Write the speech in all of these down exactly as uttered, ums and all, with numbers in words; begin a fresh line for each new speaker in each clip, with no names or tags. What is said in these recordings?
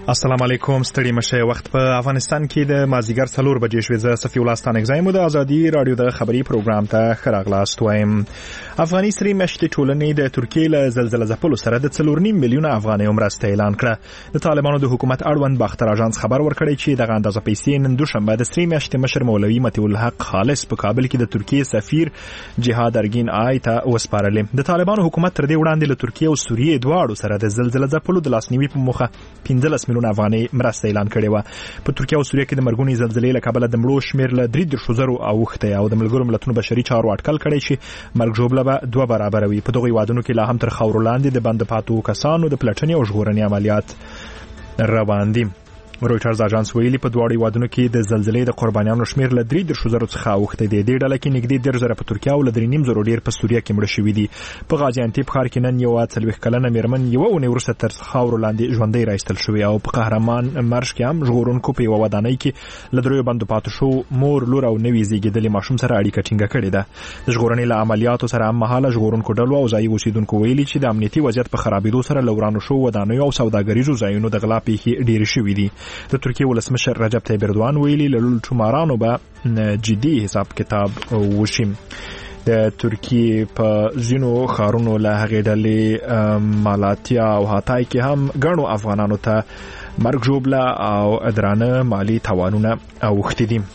السلام علیکم. ستړي مشه. وخت په افغانستان کې د مازیګر څلور بجې شوې. زه صفي الله ستانک زایم د ازادي رادیو د خبري پروګرام ته خراغلاست وایم. افغاني سری مشتي ټولنې د ترکیې له زلزلې ځپلو سره د څلور نیم میلیونه افغانۍ مرسته اعلان کړه. د طالبانو د حکومت اړوند باختر اژانس خبر ورکړی چې دغه اندازه پیسې نن دوشنبه د سری مشتي مشر مولوي متي الحق خالص په کابل کې د ترکیې سفیر جهاد ارګین آی ته وسپارلې. د طالبانو حکومت تر دې وړاندې له ترکیې او سوریې دواړو سره د زلزلې ځپلو د لاسنیوي په موخه پنځلس میلیونه افغانۍ مرسته اعلان کړې و. په ترکیه او سوریه کې د مرګونی زلزلې له کبله د مړو شمیر له درې دېرش زرو اوښته او د ملګرو ملتونو بشري چارو اټکل کړی چې مرګ ژوبله به دوه برابر وي. په دغه وادونو کې لا هم تر خاورو لاندې د بند پاتو کسانو د پلټنې او ژغورنې عملیات روان دي. رويټرز اژانس ویلي په دواړو وادونو کې د زلزلې د قربانیانو شمیر له درې دېرش زرو څخه اوښته دی. د ډله کې نږدې ډېر زره په ترکیه او له درې نیم زرو ډېر په سوریه کې مړه شوي دي. په غازي انتب ښار کې نن یو څلوېښت کلنه میرمن یوه اونۍ وروسته تر خاورو لاندې ژوندۍ راایستل شوې او په قهرمان مرش کې هم ژغورونکو په یوه ودانۍ کې له دریو بندو پاتې شو مور لور او نوي زیږېدلي ماشوم سره اړیکه ټینګه کړې ده. د ژغورنې له عملیاتو سره هم مهاله ژغورونکو ډلو او ځایي اوسیدونکو ویلي چې د امنیتي وضعیت په خرابېدو سره له ورانو شوو ودانیو او سوداګریزو ځایونو د غلا پیښې ډېرې شوې دي. د ترکیې مشر رجب طیب اردوغان ویلي له لوټمارانو به جدي حساب کتاب وشي. د ترکیې په ځینو ښارونو له هغې ډلې مالاتیا او هاتای کې هم ګڼو افغانانو ته مرګ ژوبله او درانه مالي تاوانونه اوښتي دي.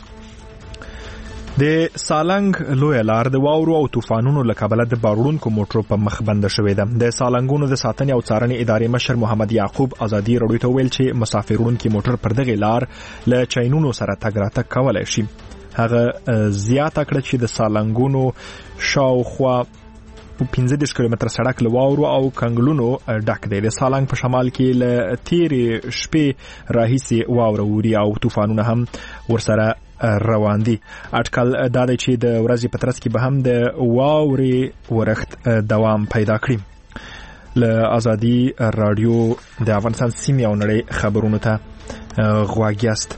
د سالنګ لوی لار د واورو او طوفانونو له کبله د باروړونکو موټرو په مخ بنده شوې ده. د سالنګونو د ساتنې او څارنې ادارې مشر محمد یعقوب ازادي رادیو ته ویل چې مسافر وړونکي موټر پر دغه لار له چینونو سره تګ راتګ کولای شي. هغه زیاته کړه چې د سالنګونو شاوخوا پنځه دېرش کیلومتره سړک له واورو او کنګلونو ډک دی. د سالنګ په شمال کې له تیرې شپې راهیسې واوره اوري او طوفانونه هم ورسره روان دي. اټکل دا دی چې د ورځې په ترڅ کې به هم د واورې ورښت دوام پیدا کړي. له ازادي رادیو د افغانستان سیمې او نړۍ خبرونو ته غوږ یاست.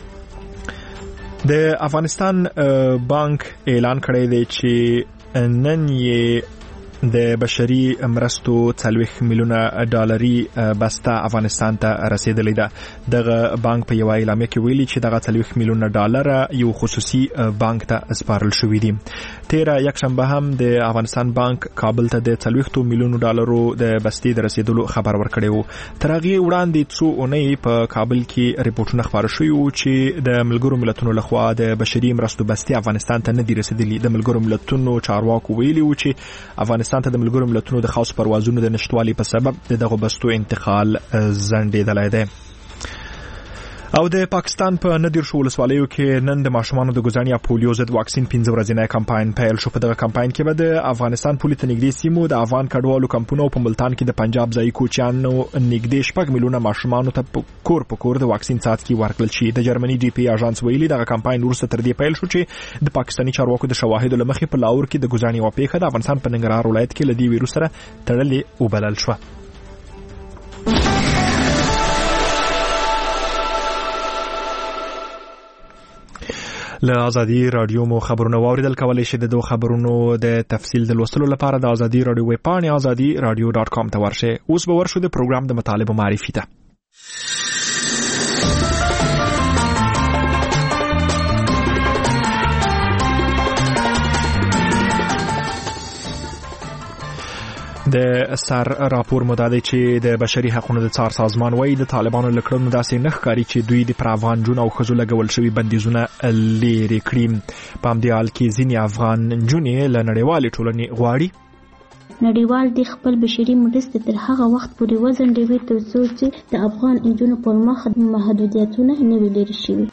د افغانستان بانک اعلان کړی دی چې نن یې د بشري مرستو څلوېښت میلیونه ډالري بسته افغانستان ته رسیدلې ده. دغه بانک په یوه اعلامیه کې ویلي چې دغه څلوېښت میلیونه ډالره یو خصوصي بانک ته سپارل شوي دي. تیره یکشنبه هم د افغانستان بانک کابل ته د څلوېښتو میلیونو ډالرو د بستې د رسیدلو خبر ورکړی و. تر هغې وړاندې څو اونۍ په کابل کې ریپورټونه خپاره شوي وو چې د ملګرو ملتونو لخوا د بشري مرستو بستې افغانستان ته نه دي رسیدلي. د ملګرو ملتونو چارواکو ویلي وو چې افغانستان ته د ملګرو ملتونو د خاص پروازونو د نشټوالي په سبب د دغه بستو انتقال ځنډېدلی دی. او د پاکستان په ندیرشو ولسوالیو کې نن د ماشومانو د ګزاني یا پولیو ضد واکسین پنځه ورځنی کمپاین پیل شو. په دغه کمپاین کې به د افغانستان پولې ته نږدې سیمو د افغان کډوالو کمپونو په ملتان کې د پنجاب ځایي کوچیانو نږدې شپږ میلیونه ماشومانو ته کور په کور د واکسین څاڅکي ورکړل شي. د جرمني ډي پی اژانس ویلي دغه کمپاین وروسته تر دې پیل شو چې د پاکستاني چارواکو د شواهدو له مخې په لاهور کې د ګزاني یوه پیښه د افغانستان په ننګرهار ولایت کې له دې ویروس سره تړلې وبلل شوه. له ازادي رادیو مو خبرونه واوریدل. کولای شئ د دوه خبرونو د تفصیل د لوستلو لپاره د ازادي رادیو ویب پاڼې ازادي رادیو ډاټ کام ته ورشئ. اوس به ورشو د پروګرام د مطالبه معرفي ته. د سر راپور مدعي چې د بشري حقوقو د څار سازمان وایي د طالبانو لکړنو داسې نه ښکاري چې دوی د پر افغان جون او ښځو لګول شوي بندیزونه لرې کړي. په همدې حال کې ځینې افغان نجونې له نړیوالې ټولنې غواړي
نړیوال د خپل بشري مرستې تر هغه وخت پورې وځنډوي تر څو چې د افغان نجونو پر مخ محدودیتونه نه وي لرې شوي.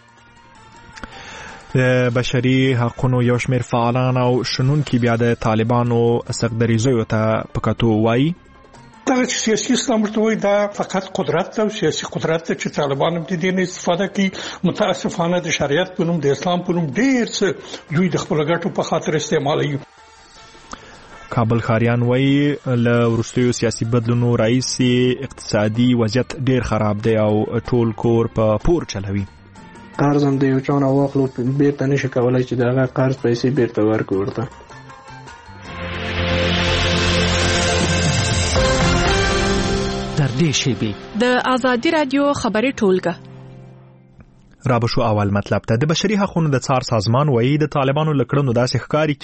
د بشري حقوقو یو شمېر فعالان او شنونکي بیا د طالبانو سختدریزیو ته په کتو وایي
دغه سیاسي اسلام ورته وایي دا فقط قدرت او سیاسي قدرت چې طالبان هم د دې نه استفاده کوي. متاسفانه د شریعت په نوم د اسلام په نوم ډېر څه دوی د خپل ګټو په خاطر استعمالوي.
کابل خاریان وایي له وروستیو سیاسي بدلونو راهیسې اقتصادي وضعیت ډېر خراب دی او ټول کور په پور چلوي.
قرض هم د یو چا نه واخلو بیرته نشي کولای چې دغه قرض پیسې بیرته ورکړو ورته.
در دې شیبې
د آزادي رادیو خبري ټولګه
را بشو اول مطلب ته. د بشري حقوقو د څار سازمان وایي د طالبانو لکړنو داسې ښکاري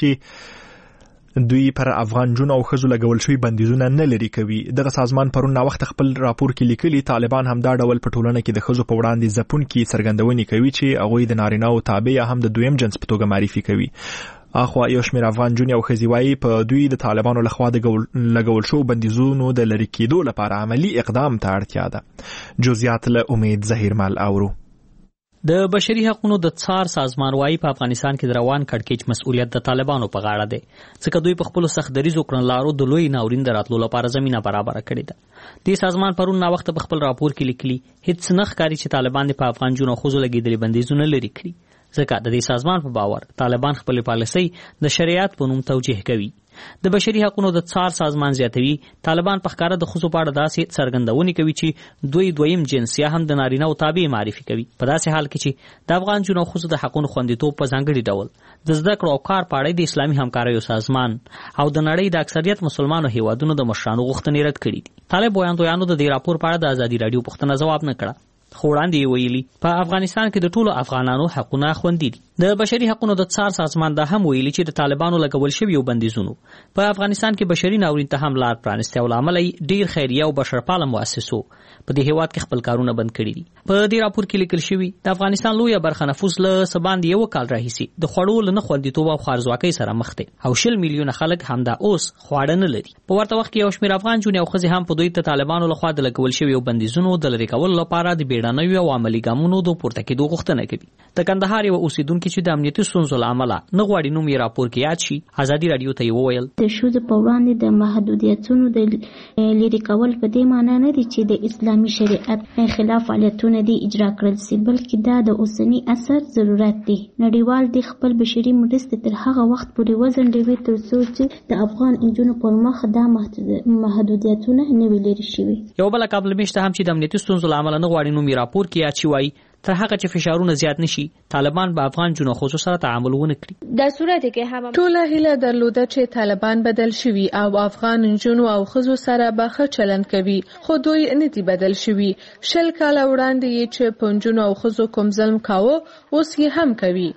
چې دوی پر افغان جون او خزو لګول شوی بندیزونه نه لري کوي. دغه سازمان پرون نا وخت خپل راپور کې لیکلي طالبان هم دا ډول په ټولنه کې د خزو په وړاندې ځپون کې څرګندونې کوي چې هغه د نارینه او تابع یا هم د دویم جنس په توګه معرفي کوي. اخوا یو شمېر افغان جون او خزي وایي په دوی د طالبانو لخوا د لګول شو بندیزونو د لری کېدو لپاره عملی اقدام ته اړتیا ده. جزئیات له امید ظهیرمل اورو.
د بشري حقوقو د څار سازمان وايي په افغانستان کې د روان کړکېچ مسؤلیت د طالبانو په غاړه دی، ځکه دوی په خپل سخت دریزو کړنلارو د لوی ناورین دراتلو لپاره زمينه برابر کړې ده. د سازمان پرون نا وخت په خپل راپور کې لیکلي هیڅ نه ښکاري چې طالبان په افغان جون او خزو لګیدلي بندیزونه لري کړی، ځکه د دې سازمان په باور طالبان خپل پالیسي د شریعت په نوم توجیه کوي. د بشري حقوقو د څار سازمان زیاتوي طالبان په ښکاره د خزو په اړه داسې څرګندونې کوي چې دوی دویم جنس یا هم د نارینه او تابع معرفي کوي، په داسې حال کې چې د افغان جون او خزو د حقوقو خوندیتوب په ځانګړي ډول د زده کړو او کار په اړه د اسلامي همکاریو سازمان او د نړۍ د اکثریت مسلمانو هیوادونو د مشرانو غوښتنې رد کړې دي. طالب ویاندویانو د دې راپور په اړه د ازادي رادیو پوښتنه ځواب نه کړه، خو وړاندې ویلي په افغانستان کې د ټولو افغانانو حقونه خوندي دي. د بشري حقوقو د څار سازمان دا هم ویلي چې د طالبانو لګول شوی بندیزونو په افغانستان کې بشري ناورین ته هم لار پرانسته او عملي ډیر خیریه او بشرپاله مؤسسو په دې هیواد کې خپل کارونه بند کړي دي. په دې راپور کې لیکل شوی د افغانستان لویه برخه نفوس له سباند یو کال راهیسي د خوړو نه خوندیتوب او خوارزواکۍ سره مخ دي او شل میلیونه خلک همدا اوس خواړه نه لري. په ورته وخت کې یو شمېر افغان جون او خزي هم په دوی ته طالبانو لخوا د لګول شوی بندیزونو د لری کولو لپاره د بیړنیو او عملي ګامونو د پورته کېدو غوښتنه کوي. د کندهار یو اوسیدونکو چې د امنیتي ستونزو له امله نه غواړي نوم یې راپور کې یاد شي، ازادي رادیو ته وویل
د ښځو په وړاندې د محدودیتونو د لرې کول په دې معنی نه دي چې د اسلامي شریعت خلاف فعالیتونه دي اجرا کړل سي، بلکې دا د اوسني عصر ضرورت دی. نړیوال د خپل بشري مرستې تر هغه وخت پورې وځنډوي تر څو چې د افغان انجونو پر مخ دا محدودیتونه نه وي لرې شوي.
یو بل قبل مشته هم چې د امنیتي ستونزو له امله نه غواړي نوم یې راپور کې یاد شي، وایي تر هغه چې فشارونه زیات نشي طالبان به افغان جنو خصوص سره تعامل ونه کړي.
د صورت کې هم
ټوله هیله درلوده چې طالبان بدل شوي او افغان جنو او خزو سره به ښه چلند کوي، خو دوی نه دي بدل شوي. شل کاله وړاندې چې پنځونو او خزو کوم ظلم کاوه اوس یې هم کوي.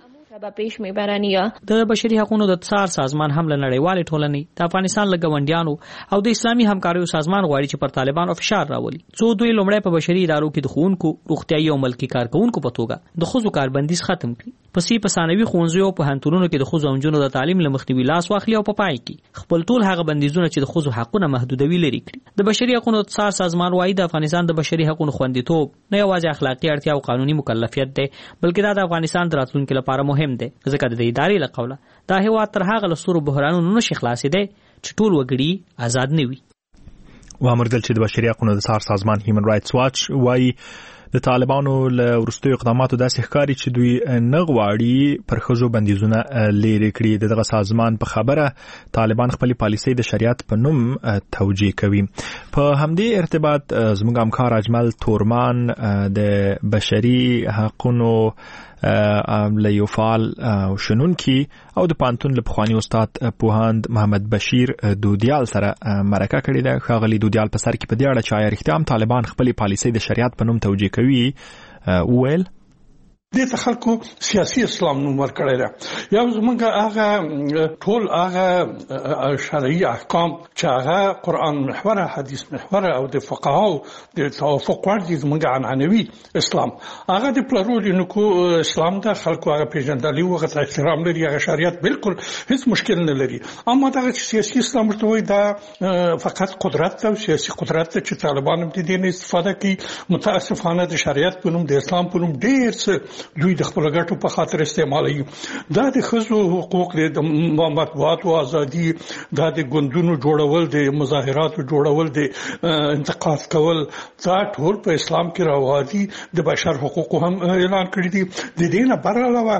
د بشري حقوقو د څار سازمان هم له نړیوالې ټولنې د افغانستان له ګاونډیانو او د اسلامي همکاریو سازمان غواړي چې پر طالبانو فشار راولي څو دوی لومړی په بشري ادارو کې د ښوونکو، روغتیايي او ملکي کارکونکو په توګه د خزو کاربندیز ختم کړي، پسې په ثانوي ښوونځیو او پوهنتونونو کې د خزو او نجونو د تعلیم له مخنیوي لاس واخلي او په پای کې خپل ټول هغه بندیزونه چې د خزو حقونه محدودوي لري کړي. د بشري حقوقو د څار سازمان وايي د افغانستان د بشري حقوقو خوندیتوب نه یوازې اخلاقي اړتیا او قانوني مکلفیت دی، بلکې دا د افغانستان د راتلونکو لپاره مهم دی، ځکه د ادارې له قوله دا هیواد تر هغه له سترو بحرانونو نشي خلاصېدی چې ټول وګړي آزاد نه وي.
وامردل چې د بشري حقوقو د څار سازمان هیومن رائټس واچ وايي د طالبانو له وروستیو اقداماتو داسې ښکاري چې دوی نه غواړي پر ښځو بندیزونه لرې کړي. دغه سازمان په خبره طالبان خپل پالیسۍ د شریعت په نوم توجیه کوي. په همدې ارتباط زموږ همکار اجمل تورمان د بشري حقوقو له یو فعال شنونکي او د پانتون له پخواني استاد پوهاند محمد بشیر دودیال سره مرکه کړې ده. ښاغلي دودیال په سر کې په دې اړه چې آیا رښتیا هم طالبان خپلې پالیسۍ د شریعت په نوم توجیه کوي وویل
دې ته خلکو سیاسي اسلام نوم ورکړی دی. یو زمونږ هغه ټول هغه شرعي احکام چې هغه قرآن محوره، حدیث محوره او د فقهاو د توافق وړ دي زمونږ عنعنوي اسلام هغه د پلورونکو اسلام د خلکو هغه پیژندلي او هغه احترام لري، هغه شریعت بالکل هیڅ مشکل نه لري. اما دا سیاسي اسلام ورته وایي دا فقط قدرت او سیاسي قدرت چې طالبان هم دې نه استفاده کوي. متاسفانه د شریعت په نوم د اسلام په نوم ډېر څه دوی د خپل ګټو په خاطر استعمالوي. دا د ښځو حقوق دي، د مطبوعاتو ازادي، دا د ګوندونو جوړول، د مظاهراتو جوړول، د انتقاد کول، دا ټول په اسلام کې راوځي. د بشر حقوقو هم اعلان کړی دي. د دې نه بر علاوه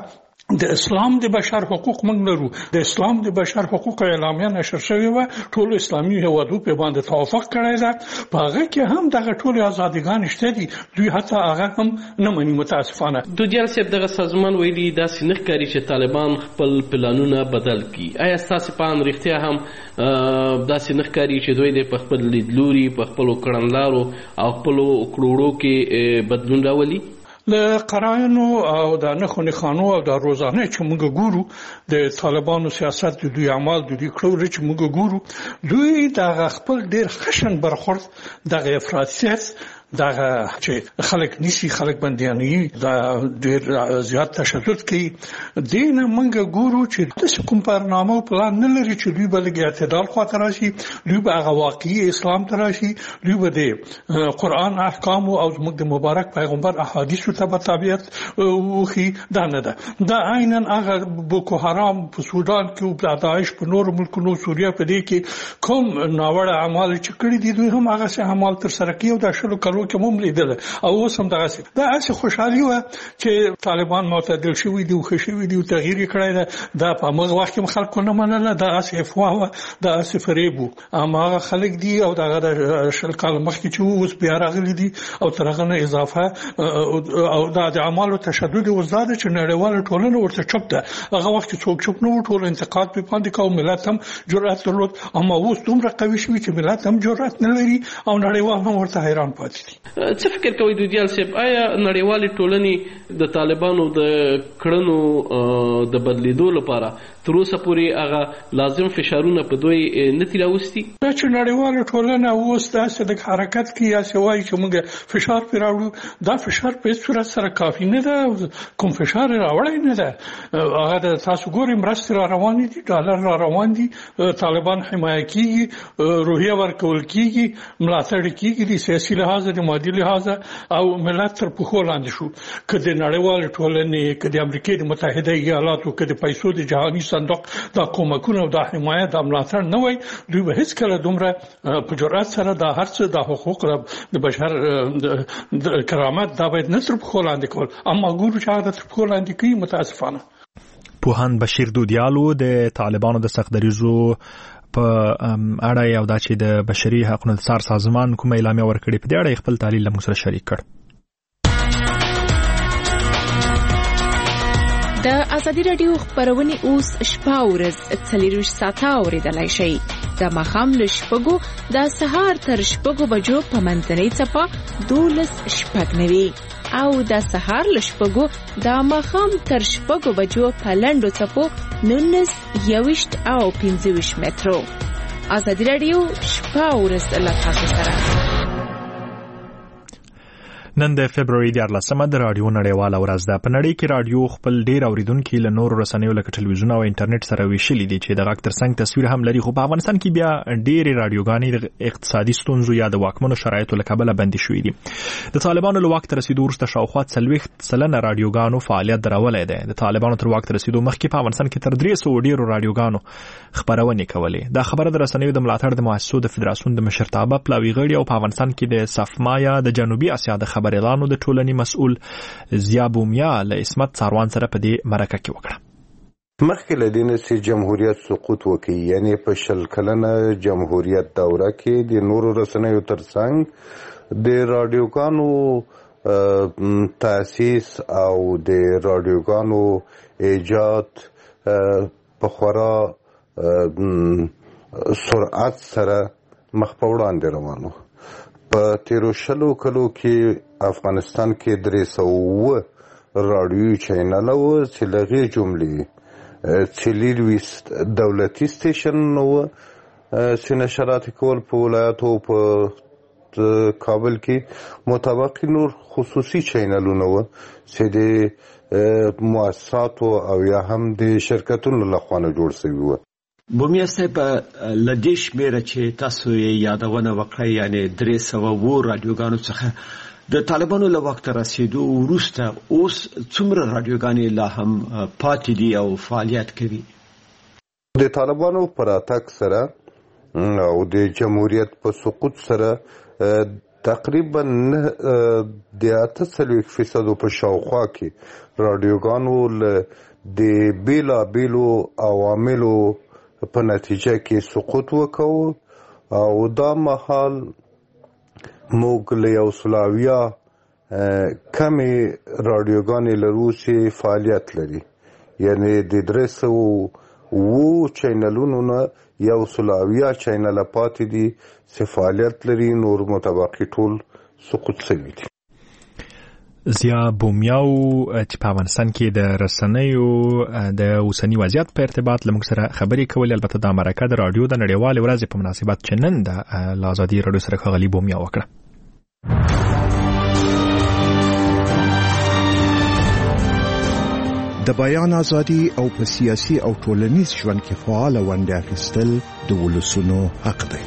د اسلام د بشر حقوق موږ لرو. د اسلام د بشر حقوق اعلامیه نشر شوې و، ټول اسلامي هیوادو په باندې توافق کړی دی. په هغه کې هم دغه ټول ازادګان شته دي، دوی حتی هغه هم نه مني متاسفانه.
دودیال صاحب دغه سازمان ویلي داسې نه ښکاري چې طالبان خپل پلانونه بدل کړي. آیا ستاسو په اند رښتیا هم داسې نه ښکاري چې دوی د خپل لیدلوري په خپلو کړنلارو او خپلو کړوړو کې بدلون راولي؟
له قرائنو او د نښو نښانو او د روزانه چې موږ ګورو د طالبانو سیاست د دوی اعمال د دوی کړو چې موږ ګورو، دوی د خپل ډیر خشن برخورد دغه افراطیت دغه چې خلک نشي خلک باندې دا ډیر زیات تشدد کوي. دین موږ ګورو چې د کوم برنامه او پلان نه لري چې دوی بلګ اعتدال خاطر راشي، دوی به هغه واقعي اسلام ته راشي، دوی به د قران احکام او موږ د مبارک پیغمبر احادیث ته تابعیت وخی. دا نه ده، دا عیناً هغه بوکو حرام په سودان کې او د داعش په نور ملکونو سوریه په دې کې کوم ناوړه اعمال چې کړی دي، دوی هم هغه څه اعمال تر سره کوي او د شلو کلو کې هم لیدل او اوس هم دغه څه. دا اصل خوشحالي و چې طالبان معتدل شوي دي او ښه شوي دي او تغییر کړی دی. دا په هغه وخت کې خلکو نه منله، دا اصل افواه و، دا اصل فریب و. اما هغه خلک دي او دغه د شل کال مخکې چې اوس بیا راغلي دي او تر هغه نه اضافه او دا د اعمالو تشدد او زیاده چې نړیواله ټولنه ورته چوپ ده. هغه وخت څوک چوپ نه و، ټول انتقاد په باندې کوي، ملت هم جرأت درلود. اما اوس دومره قوي شوي چې ملت هم جرأت نه لري او نړیوال هم ورته حیران پاتې دي.
څه فکر کوئ دودیال صاحب، آیا نړیوالې ټولنې د طالبانو د کړنو د بدلیدو لپاره تر اوسه پورې هغه لازم فشارونه په دوی نه دي راوستي؟
دا چې نړیواله ټولنه اوس داسې د حرکت کې یا څه وایي چې موږ فشار پرې راوړو، دا فشار په هېڅ صورت سره کافي نه ده. کوم فشار راوړی نه ده. هغه د تاسو ګورئ مرستې را روانې دي، ډالر را روان دي، طالبان حمایه کېږي، روحیه ورکول کېږي، ملاتړ کېږي د سیاسي لحاظه د مادي لحاظه او ملت تر پښو لاندې شو. که د نړیوالې ټولنې، که د امریکا د متحده ایالاتو، که د پیسو د جهاني صندوق دا کومکونه او دا حمایه دا ملاتړ نه وای، دوی به هیڅ کله دومره په جرأت سره دا هر څه د حقوق د بشر د کرامت دا باید نه تر پښو لاندې کول. اما ګورو چې هغه تر پښو لاندې کوي متاسفانه.
پوهاند بشیر دودیالو د طالبانو د سختدریزو په اړه یو دا چې د بشري حقوقو د څار سازمان کومه اعلامیه ورکړې په دې اړه خپل تحلیل له موږ سره شریک کړ.
د ازادي رادیو خبرونه اوس شپه ورځ څلور ساعته اوریدلای شئ. د ماښام له شپږو د سهار تر شپږو بجو په منځنۍ څپه دولس شپږ نوي او د سهار له شپږو د ماښام تر شپږو بجو په لنډو څپو نولس یویشت او پنځه ویشت مترو. ازادي رادیو شپه ورځ له تاسو سره.
نن د فبرवरी دیارلسمه د رادیو نړیواله ورځ ده. په نړۍ کې رادیو خپل ډیر اوریدونکي له نورو رسنیو لکه ټلویزیون او انټرنیټ سره ویشلي دي چې د غږ ترڅنګ تصویر هم لري. خو په افغانستان کې بیا ډېرې رادیوګانې د اقتصادي ستونزو یا د واکمنو شرایطو له کبله بندي شوې دي. د طالبانو له واک ته رسیدو وروسته شاوخوا څلوېښت سلنه رادیوګانو فعالیت درولی دی. د طالبانو تر واک ته رسیدو مخکې په افغانستان کې تر درې سوه ډېرو رادیوګانو خپرونې کولې. دا خبره د رسنیو د ملاتړ د مؤسسو د فدراسیون د مشرتابه پلاوي غړي او په افغانستان کې د صفما یا د جنوبي اسیا د خبريالانو د ټولنې مسؤل ضیا بومیا له اسمت څاروان سره په دې مرکه کې وکړه.
مخکې له دې نه چې جمهوریت سقوط وکړي، یعنی په شل کلنه جمهوریت دوره کې د نورو رسنیو ترڅنګ د رادیوګانو تاسیس او د رادیوګانو ایجاد په خورا سرعت سره مخ په وړاندې روان و. په تیرو شلو کلو کې افغانستان کې درې سوه رادیوي چینل و چې له هغې جملې څلېرویشت دولتي سټیشنونه وو چې نشرات کول په ولایاتو په کابل کې، مطابقي نور خصوصي چینلونه وو چې د مؤسساتو او یا هم د شرکتونو لخوا نه جوړ شوي وو.
بومیا صاحب له دې شمېره چې تاسو یې یادونه وکړئ، یعنې درې سوه اووه رادیوګانو څخه د طالبانو له واک ته رسېدو وروسته اوس څومره رادیوګانې لا هم پاتې دي او فعالیت کوي؟
د طالبانو په راتګ سره او د جمهوریت په سقوط سره تقریبا د اته څلوېښت فیصدو په شاوخوا کې رادیوګانو له د بیلابیلو عواملو په نتیجه کې سقوط وکړو او دا مهال موږ له یو سلاویا کمې راډیوګانې لرو چې فعالیت لري، یعنی د درې سوه اووه چینلونو نه یو سلاویا چینل پاتې دي چې فعالیت لري، نور متبقي ټول سقوط شوي دي.
زیا بومیاو چې په افغانستان کې د رسنیو د اوسنی وضعیت په ارتباط له موږ سره خبرې کولې. البته دا مرکه د راډیو د نړیوالې ورځې په مناسبت چې نن د له ازادي راډیو سره ښاغلي بومیا وکړه.
د بیان ازادي او په سیاسي او ټولنیز ژوند کې فعال ونډه اخیستل د ولسونو حق دی.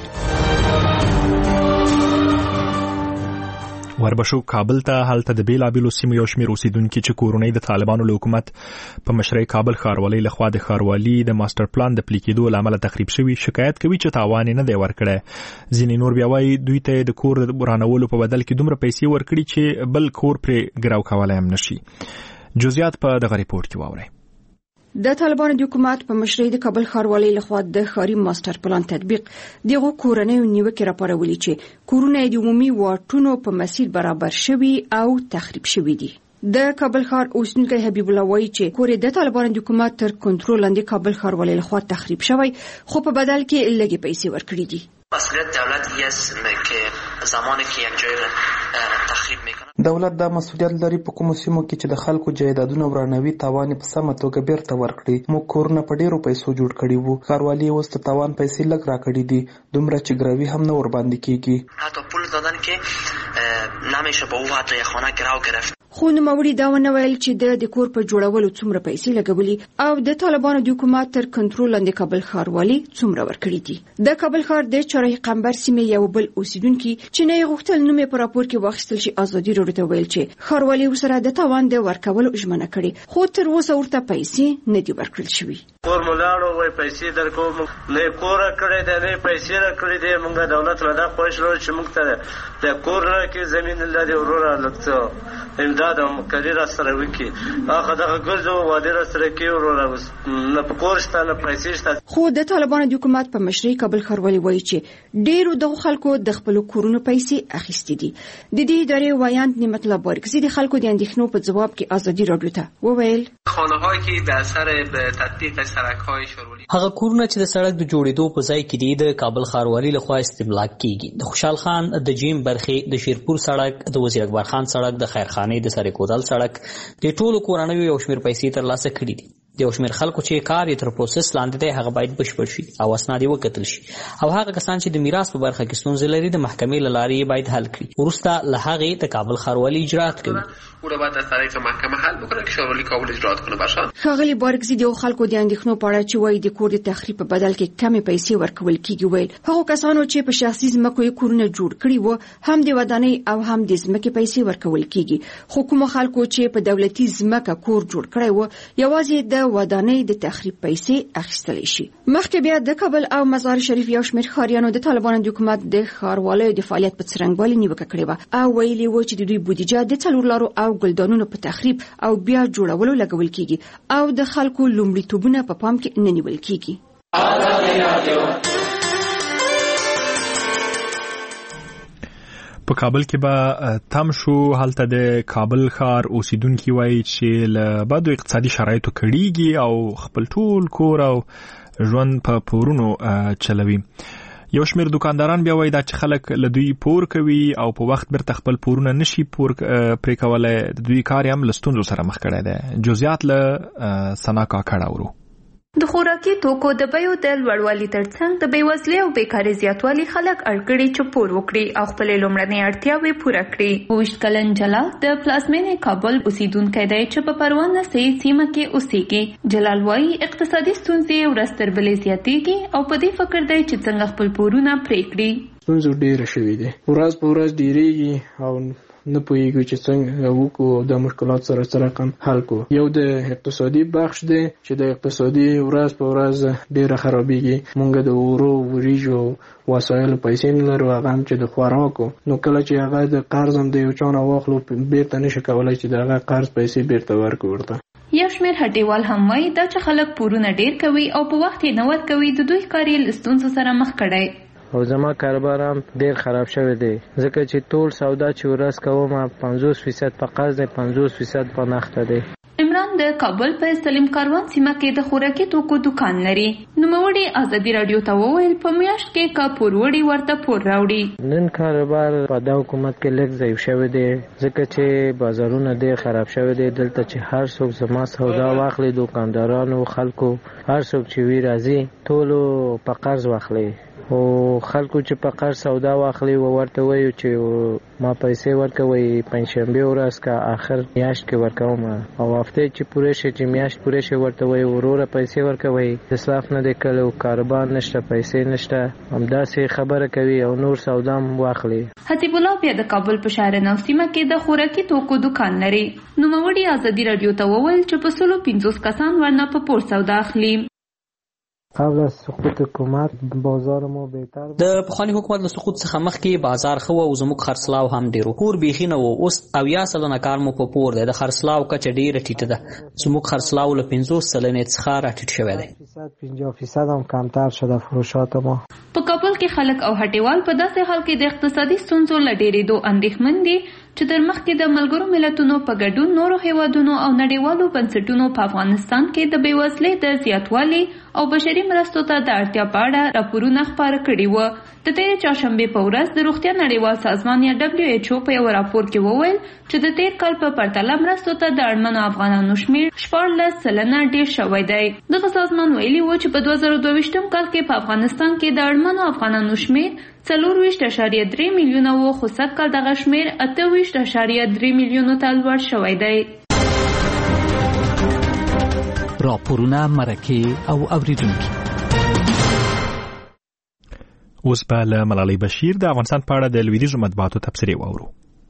وربشو کابل ته هلته د بیلابیلو سیمو یو شمېر اوسیدونکي چې کورونه د طالبانو له حکومت په مشرۍ کابل ښاروالۍ لخوا د ښاروالي د ماستر پلان د پلي کېدو له امله تخریب شوي شکایت کوي چې تاوان یې نه دی ورکړی. ځینې نور بیا وایي دوی ته د کور د ورانولو په بدل کې دومره پیسې ورکړي چې بل کور پرې ګراو کولی هم نشي. جزئیات په دغه ریپورت کې واورئ.
د طالبانو د حکومت په مشرۍ د کابل ښاروالۍ لخوا د ښاري ماستر پلان تطبیق دغه کورنیو نیوکې راپارولې چې کورونه د عمومي واټونو په مسیر برابر شوي او تخریب شوي دي. د کابل ښار اوسیدونکی حبیب الله وایي چې کور د طالبانو د حکومت تر کنټرول لاندې کابل ښاروالۍ لخوا تخریب شوی، خو په بدل کې لږې پیسې ورکړي دي.
مسئولیت دولتی است که زمانی که یک جای را تخریب میکنه،
دولت دا مسئولیت لري په کومو سیمو کې چې د خلکو جایدادونه ورانوي تاوان په سمه توګه بیرته ورکړي. موږ کورونه په ډیرو پیسو جوړ کړي وو، ښاروالي اوس ته تاوان پیسې لږ راکړي دي، دومره چې ګراوي هم نه ور باندې کیږي.
حتی پول دادن که نمیشه به او حتی یک خانه ګراو گرفت.
خو نوموړي دا ونه ویل چې د د کور په جوړولو څومره پیسې لګولي او د طالبانو د حکومت تر کنټرول لاندې کابل ښاروالي څومره ورکړي دي. د کابل ښار د چرای قمبر سیمې یو بل اوسیدونکي چې نه غوښتل نوم په راپور کې واخیستل شي ازادي راډیو ته ویل چې ښاروالي ورسره د تاوان د ورکولو ژمنه کړې، خو تر اوسه ورته پیسې نه دي ورکړل شوي.
کور مولاړو وای پیسې درکوم، نه کور کړی دی، نه پیسې را کړی دی. موږ دولت له دا خوښ لرو چې موږ ته د کور کې زمين لري ورور لکته امداد او مقرر سره وکي. هغه دغه ګرځو وادي سره کې ورور نه پکورشته نه پیسې شته.
خو د طالبانو د حکومت په مشرۍ کابل ښاروالي وایي چې ډیرو د خلکو د خپل کورونو پیسې اخیستې دي. د دې ادارې وایاند نعمت الله بارکزی د خلکو د اندېښنو په جواب کې ازادي راډیو ته وویل
خانه‌هایی که به اثر به تطبیق سړک‌های شورولی
هغه کورونه چې د سړک د جوړېدو په ځای کې دي د کابل ښاروالي لخوا استملاک کیږي. د خوشحال خان د جیم برخې، د شیرپور سړک، د وزیر اکبر خان سړک، د خیرخانې د سره کودل سړک د ټولو کورنیو یو شمېر پیسې ترلاسه کړي دي. د یو شمېر خلکو چې کار یې تر پروسس لاندې دی هغه باید بشپړ شي او اسناد یې وکتل شي او هغه کسان چې د میراث په برخه کې ستونزې لري د محکمې له لارې یې باید حل کړي. وروسته له هغې د کابل ښاروالي اجرات کوي.
او را باید از طریق محکمه حل بکنه که ښاروالي کابل اجرات کنه باشه.
ښاغلي بارکزي د خلکو د اندېښنو په اړه چې وایي د کور د تخریب په بدل کې کمې پیسې ورکول کیږي ویل هغو کسانو چې په شخصي ځمکو یې کورونه جوړ کړي وو هم د ودانۍ او هم د ځمکې پیسې ورکول کیږي. خو کومو خلکو چې په دولتي ځمکه کور جوړ کړی وو یوازې د ودانۍ د تخریب پیسې اخیستلی شي. مخکې بیا د کابل او مزار شریف یو شمېر ښاریانو د طالبانو د حکومت د ښاروالۍ د فعالیت په څرنګوالي نیوکه کړې وه او ویلي وو چې د دوی بودیجه د څلور لارو او ګلدانونو په تخریب او بیا جوړولو لګول کیږي او د خلکو لومړیتوبونه په پام کې نه نیول کیږي.
په کابل کې به تم شو. هلته د کابل ښار اوسیدونکي وایي چې له بدو اقتصادي شرایطو کړيږي او خپل ټول کور او ژوند په پورونو چلوي. یو شمېر دکانداران بیا وایي دا چې خلک له دوی پور کوي او په وخت بیرته خپل پورونه نشي پور پرې کولی. د دوی کار هم له ستونزو سره مخ کړی دی. جزئیات له ثنا کاکړ اورو.
د خوراکي توکو د بیو د لوړوالي ترڅنګ د بېوزلۍ او بیکارۍ زیاتوالي خلک اړ کړي چې پور وکړي او خپلې لومړنۍ اړتیاوې پوره کړي. اوږد کلن جلال د پلازمینې کابل اوسیدونکی دی چې په پروان نسۍ سیمه کې اوسېږي. جلال وایي اقتصادي ستونزې ورځ تر بلې زیاتېږي او په دې فکر دی چې څنګه خپل پورونه پرې کړي.
ستونزې ډېرې شوې دي، ورځ په ورځ ډېرېږي او نه پوهیږو چې څنګه وکړو او د مشکلات سره سره رقم حل کړو. یو د اقتصادي بخش دی چې د اقتصادي ورځ په ورځ ډېره خرابېږي. مونږ د ورو وریجو وسایلو پیسې نه لرو، هغه هم چې د خوراکو نو کله چې هغه د قرض هم د یو چا نه واخلو بیرته نشي کولی چې د هغه قرض پیسې بیرته ورکړو ورته.
یو شمېر هټیوال هم وایي دا چې خلک پورونه ډیر کوي او په وخت یې نه ورکوي د دوی کار یې له ستونزو سره مخ کړی.
او زما کاروبار هم ډیر خراب شوی دی ځکه چې ټول سودا چې ورځ کوم پنځوس فیصد په قرض دی پنځوس فیصد په نقد دی.
عمران د کابل په سلیم کاروان سیمه کې د خوراکي توکو دکان لري. نوموړي ازادي رادیو ته وویل په میاشت کې کا پوروړي ورته پور راوړي.
نن کاروبار په دا حکومت کې لږ ضعیف شوی دی ځکه چې بازارونه ډیر خراب شوی دی. دلته چې هر څوک زما سودا واخلي دکاندارانو خلکو هر څوک چې وی راځي ټول په قرض واخلي او خلکو چې په قرض سودا واخلي و ورته وایي چې ما پیسې ورکوي پنځشنبه ورځ کا آخر میاشت کې ورکوم او هفته چې پوره شي چې میاشت پوره شي ورته وایي وروره پیسې ورکوي اسراف نه دی کړو کاروبار نشته پیسې نشته همداسې خبره کوي او نور سودا هم واخلي.
حسیب الله بیا د کابل په شهر نو سیمه کې د خوراکي توکو دکان لري. نوموړي ازادي رادیو ته وویل چې په سلو پنځوس کسان ورنه په پور سودا اخلي.
قبل از سقوط حکومت بازار ما بهتر
د پخوانی حکومت له سقوط څخه مخکې بازار خو او زموږ خرڅلاو هم ډیرو پور بیخي نه وو. اوس اویا سلنه کار مو په پور دی. د خرڅلاو کچه ډیره ټیټه ده. زموږ خرڅلاو له پنځوس سلنې څخه راټیټ شوی دی.
پنځه فیصد هم کمتر شده فروشات ما.
په کابل کې خلک او هټیوال په داسې حال کې د اقتصادي ستونزو له ډیرېدو اندېښمن دي چې تر مخکې د ملګرو ملتونو په ګډون نورو هیوادونو او نړیوالو بنسټونو په افغانستان کې د بېوزلۍ د زیاتوالي او بشري مرستو ته د اړتیا په اړه راپورونه خپاره کړي وو. د تېرې چهارشنبې په ورځ د روغتیا نړیوال سازمان یا ډبلیو ایچ او په یو راپور کې وویل چې د تېر کال په پرتله مرستو ته د اړمنو افغانانو شمېر شپاړلس سلنه ډېر شوی دی. دغه سازمان ویلي و چې په دوه زره دوه ویشتم کال کې په افغانستان کې د اړمنو افغانانو شمېر څلور ویشت اعشاریه درې میلیونه و خو سږ کال دغه شمېر اته ویشت اعشاریه درې میلیونو ته لوړ شوی دی.
راپورونه مرکې او اوریدونکي.
اوس به له ملالۍ بشیر د افغانستان په اړه د لویدیځو مطبوعاتو تبصرې واورو.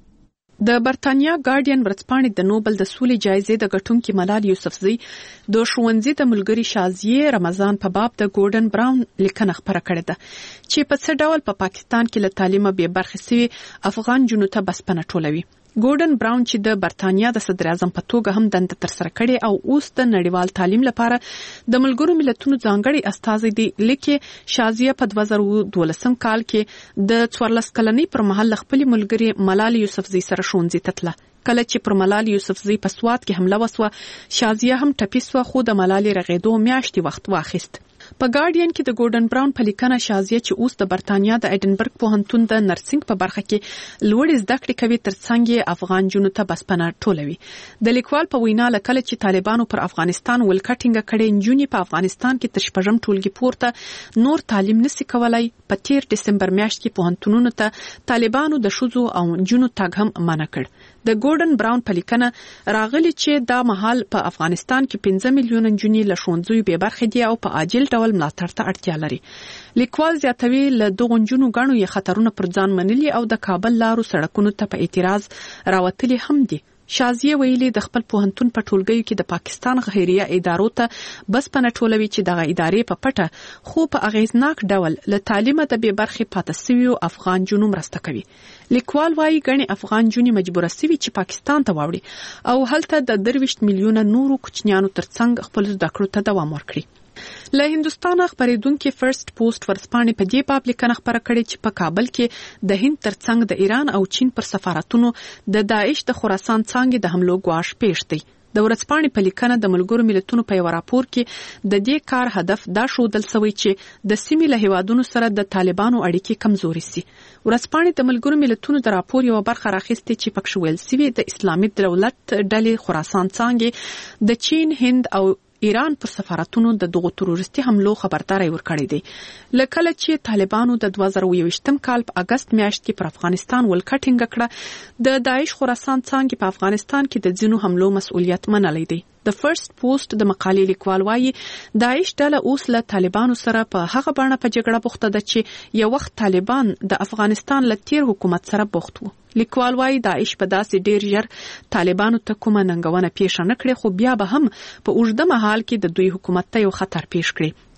د برتانیا ګارډین ورځپاڼې د نوبل د سولې جایزې د ګټونکي ملال یوسفزۍ د ښوونځي د ملګري شازیې رمضان په باب د ګورډن براون لیکنه خپره کړې ده چې په څه ډول په پاکستان کې له تعلیمه بې برخې سوي افغان جنو ته بسپنه ټولوي. ګورډن براون چې د برتانیا د صدر اعظم په توګه هم دنده ترسره کړې او اوس د نړیوال تعلیم لپاره د ملګرو ملتونو ځانګړي استازی دی لیکي شازیه په دوه زره دولسم کال کې د څوارلس کلنۍ پر مهال خپل ملګری ملال یوسفزۍ سره ښوونځي ته تله. کله چې پر ملال یوسفزۍ په سوات کې حمله وسوه شازیه هم ټپي سوه خو د ملال رغېدو میاشتې وخت واخیست. په ګارډین کې د ګورډن براون په لیکنه شازیه چې اوس د برتانیا د ایډنبرګ پوهنتون د نرسنګ په برخه کې لوړې زده کړې کوي ترڅنګ افغان جنو ته بسپنه ټولوي. د لیکوال په وینا لکه چې طالبانو پر افغانستان ولکټینګ کړي نجونې په افغانستان کې تر شپږم ټولګي پورته نور تعلیم نشي کولای. په تیر دسمبر میاشت کې پوهنتونونو ته طالبانو د ښځو او نجونو تګ هم منع کړ. د ګورډن براون په لیکنه راغلی چې دا مهال په افغانستان کې پنځه میلیونه نجونې له ښوونځیو بې برخې دي او په عاجل ډول ملاتړ ته اړتیا لري. لیکوال زیاتوي له دغو نجونو ګڼو یې خطرونه پر ځان منلي او د کابل لارو سړکونو ته په اعتراض راوتلي هم دي. شازیه ویلي د خپل پوهنتون په ټولګیو کې د پاکستان خیریه ادارو ته بسپنه ټولوي چې دغه ادارې په پټه خو په اغیزناک ډول له تعلیمه د بې برخې پاتې سویو افغان جنو مرسته کوي. لیکوال وايي ګڼې افغان جنې مجبوره سوي چې پاکستان ته واوړي او هلته د درویشت میلیونه نورو کوچنیانو ترڅنګ خپل زده کړو ته دوام ورکړي. له هندستان خبرېدونکو فرست پوسټ ورځپاڼې په دې باب لیکنه خپره کړې چې په کابل کې د هند ترڅنګ د ایران او چین پر سفارتونو د داعش د خراسان څانګې د حملو ګواښ پیښ دی. د ورځپاڼې په لیکنه د ملګرو ملتونو په یو راپور کې د دې کار هدف دا ښودل شوی چې د سیمې له هیوادونو سره د طالبانو اړیکې کمزوري سي. ورځپاڼې د ملګرو ملتونو د راپور یو برخه راخیستې چې پکښ ویل سوي د اسلامي دولت ډلې خراسان څانګې د چین، هند او ایران پر سفارتونو د دغو تروریستي حملو خبرداري ورکړې دي. لکه چې طالبانو د دوه زره یوویشتم کال په اگست میاشت کې پر افغانستان ولکټینګ کړه، د داعش خراسان څانګې په افغانستان کې د ځینو حملو مسؤلیت منلی دی. د فرست پوسټ د مقالې لیکوال وايي داعش ډله اوس له طالبانو سره په هغه بڼه په جګړه بوخته ده چې یو وخت طالبان د افغانستان له تیر حکومت سره بوخت وو. لیکوال وايي داعش په داسې ډیر ژر طالبانو ته کومه ننګونه پیښه نه کړې خو بیا به هم په اوږده مهال کې د دوی حکومت ته یو خطر پیښ کړي.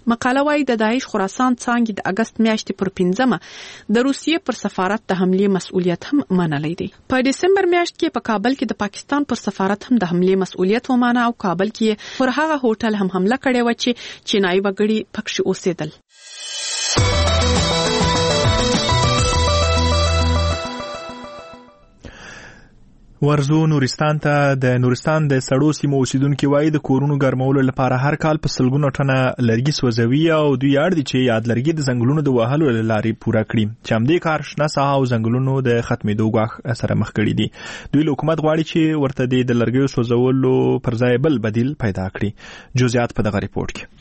مقاله وايي د داعش خراسان څانګې د اگست میاشتې پر پنځمه د روسیې پر سفارت د حملې مسؤلیت هم منلی دی. په دسمبر میاشت کې په کابل کې د پاکستان پر سفارت هم د حملې مسؤلیت ومانه او کابل کې پر هغه هوټل هم حمله کړې و چې چینایي وګړي پکښې اوسېدل.
ورزو نورستان ته د نورستان د سړو سیمو اوسیدونکو وایي د کورونو ګرمولو لپاره هر کال په سلګونو ټنه لرګي سوځوي او دوی اړ دي چې یاد لرګي د ځنګلونو د وهلو له لارې پوره کړي چې همدې کار شنه ساحه او ځنګلونو د ختمېدو ګواښ سره مخ کړي دي. دوی له حکومت غواړي چې ورته د لرګیو سوځولو پر ځای بل بدیل پیدا کړي. جزئیات په دغه ریپورت کې.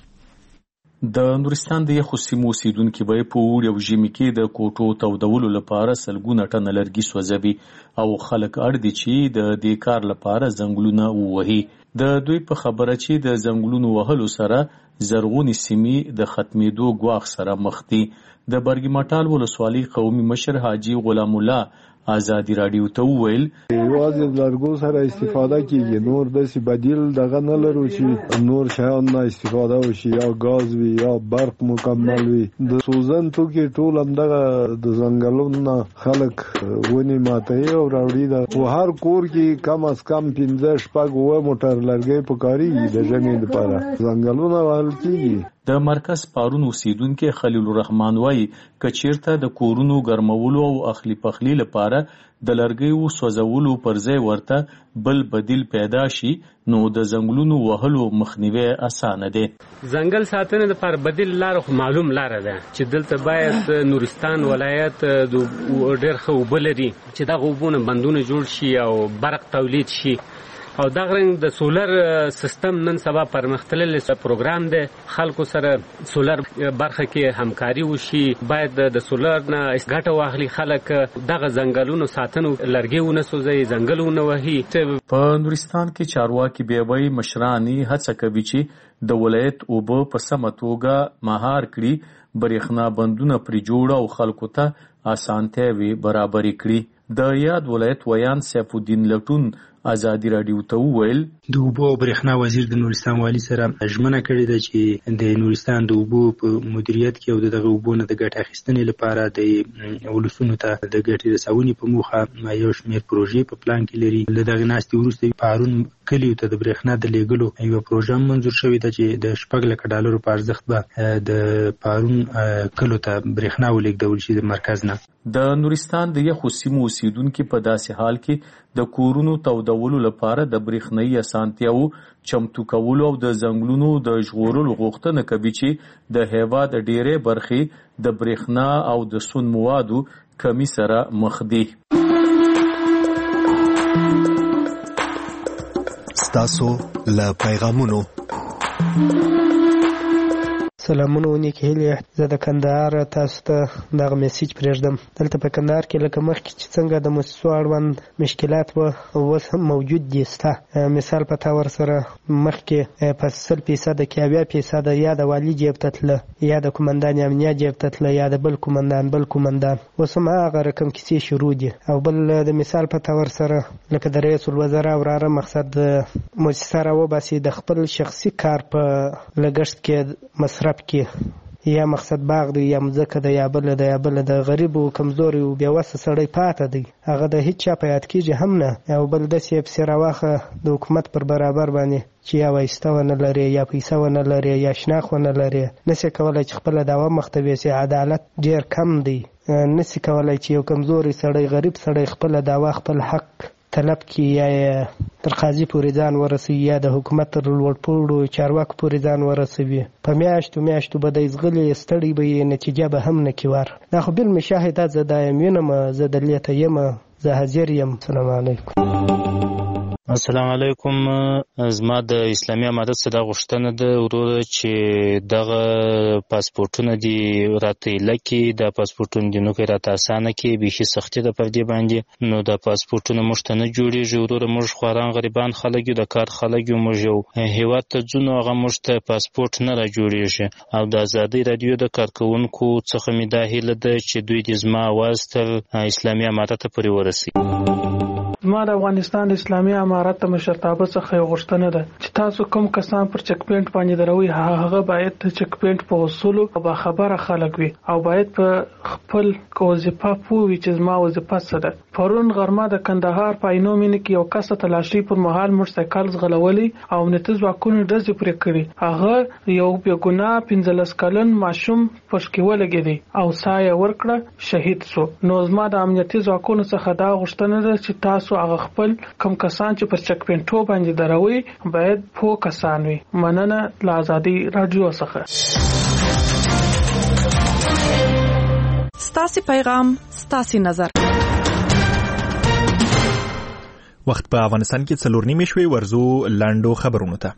د نورستان د یخو سیمو اوسیدونکي به په اوړي او ژمي کې د کوټو تودولو لپاره سلګونه ټنه لرګي سوځوي او خلک اړ دي چې د دې کار لپاره ځنګلونه ووهي. د دوی په خبره چې د ځنګلونو وهلو سره زرغونې سیمې د ختمېدو ګواښ سره مخ دي. د برګي ماټال ولسوالۍ قومي مشر حاجي غلام الله آزادی رادیو ته وویل
یوازې لرګو سره استفاده کیږي، نور داسې بدیل دغه نه لرو چې نور شیان نه استفاده وشي، یا غاز وي یا برق مکمل وي. د سوزن توکي ټول همدغه د ځنګلونو خلک ونې ماتوي او راوړي ده. په هر کور کې کم از کم پنځه شپږ اووه موټر لرګي پکارېږي د ژمي لپاره. ځنګلونه وهل کیږي.
د مرکز پارون اوسیدونکو خلیل الرحمن وایي کچیرته د کورونو ګرمولو او اخلي پخلي لپاره د لرګیو سوځولو پر ځای ورته بل بدیل پیدا شي نو د ځنګلونو وهلو مخنیوي اسانه دی.
ځنګل ساتنې لپاره بدیل لار خو معلوم لار ده چې دلته باید نورستان ولایت د ډېر ښه اوبه لري چې دغه اوبونه بندونه جوړ شي او برق تولید شي او دا غرنګ د سولر سیستم نن سبا پرمختللی پروګرام دی. خلکو سره سولر برخه کې همکاري وشي، باید د سولر نه ګټه واخلي خلک. دغه ځنګلونو ساتنو لرګي ونه سوځي، ځنګلونه وهي.
په نورستان کې چارواکي بیاوي مشرانی هڅه کوي چې د ولایت اوبه په سمه توګه مهار کړي، برېښنا بندونه پرې جوړ او خلکو ته اسانتیاوي برابر کړي. د یاد ولایت ویان سیف الدین لټون آزادی رادیو ته وویل
د اوبو او برېښنا وزیر د نورستان والي سره ژمنه کړې ده چې د نورستان د اوبو په مدیریت کې او دغه اوبو نه د ګټې اخیستنې لپاره د ولسونو ته د ګټې رسونې په موخه یو شمېر پروژې په پلان کې لري. له دغې ناستې وروسته پارون کلیو ته د برېښنا د لیږلو یوه پروژه منظور شوې ده چې د شپږ لکه ډالرو په ارزښت به د پارون کلو ته برېښنا ولېږدول شي د مرکز نه.
د نورستان د یخو سیمو اوسیدونکي په داسې حال کې د کورونو تودولو لپاره د برېښنايي اسانتیاو چمتو کولو او د ځنګلونو د ژغورلو غوښتنه کوي چې د هېواد ډېرې برخې د برېښنا او د سون موادو کمی سره مخ دي.
ستاسو له پیغامونو
سلامونه و نیک هیلې. زه د کندهار تاسو ته دغه میسیج پرېږدم. دلته په کندهار کې لکه مخکې چې څنګه د موسسو اړوند مشکلات وه اوس هم موجود دي سته. مثال په طور سره مخکې په سل فیصده کې اویا فیصده یا د والي جیب ته تله یا د قومندان امنیه جیب ته تله یا د بل قومندان بل قومندان. اوس هم هغه رقم کیسې شروع دي. او بل د مثال په طور سره لکه د رئیس الوزرا وراره مقصد موسسه راوباسي د خپل شخصي کار په لګښت کې مصرف کې یا مقصد باغ دی یا مځکه ده یا بل ده یا بل ده غریب او کمزوري او بې وسه سړی پاته دی، هغه د هیڅ چا په یاد کېږي هم نه. او بل داسې یې پسې راواخه د حکومت پر برابر باندې چې یا وایسته ونه لري یا پیسه ونه لري یا شناخت ونه لري، نسي کولی چې خپله دعوه مخته یوسي. عدالت ډېر کم دی، نسي کولی چې یو کمزوري سړی غریب سړی خپله دعوه خپل حق طلب کی یا تر قاضي پورې ځان ورسوي یا د حکومت تر لوړپوړو چارواکو پورې ځان ورسوي. په میاشتو میاشتو به دی زغلي ستړی به یې نتیجه به هم نه کیوار. دا خو بالمشاهده زه دا یم وینم، زه دلته یم، زه حاضر یم. السلام علیکم.
السلام علیکم. زما د اسلامي امارت څخه غوښتنه ده وروره چې دغه پاسپورټونه دي راته لکه د پاسپورټونو د نوکې راته اسانه کې بیخي سختي ده پر دې باندې. نو د پاسپورټونو موږ ته نه جوړېږي وروره. موږ خواران غریبان خلک یو، د کار خلک یو، موږ یو هېواد ته ځو نو هغه موږ ته پاسپورټ نه را جوړېږي. او د ازادۍ راډیو د کارکوونکو څخه مې دا هیله ده چې دوی د زما اواز تر اسلامي امارت پورې ورسوي.
ما د افغانستان اسلامي امارت مشرتابه څخه یو غوښتنه ده چې تاسو کوم کسان پر چک پوینټ باندې دروي هغه باید چک پوینټ په اصول او خبره خلک وي او باید په خپل وظیفه پوي چې ما وظیفه څه ده. پرون غرمه د کندهار په اینومین کې یو کس تلاشي پر مهال موټرسایکل زغلولي او امنیتي ځواکونو ډزې پرې کړې. هغه یو بې ګناه پنځلس کلن ماشوم پښکې ولګېدی او سایه ورکړه شهید شو. نو زما د امنیتي ځواکونو څخه دا غوښتنه ده چې تاسو هغه خپل کم کسان چې پر چک پوینټو باندې دروي باید پوه کسان وي. مننه له آزادي رادیو څخه.
ستاسو پیغام ستاسو نظر.
وخت په افغانستان کې څلور نیمې شوي ورزو لاندو خبرونو ته.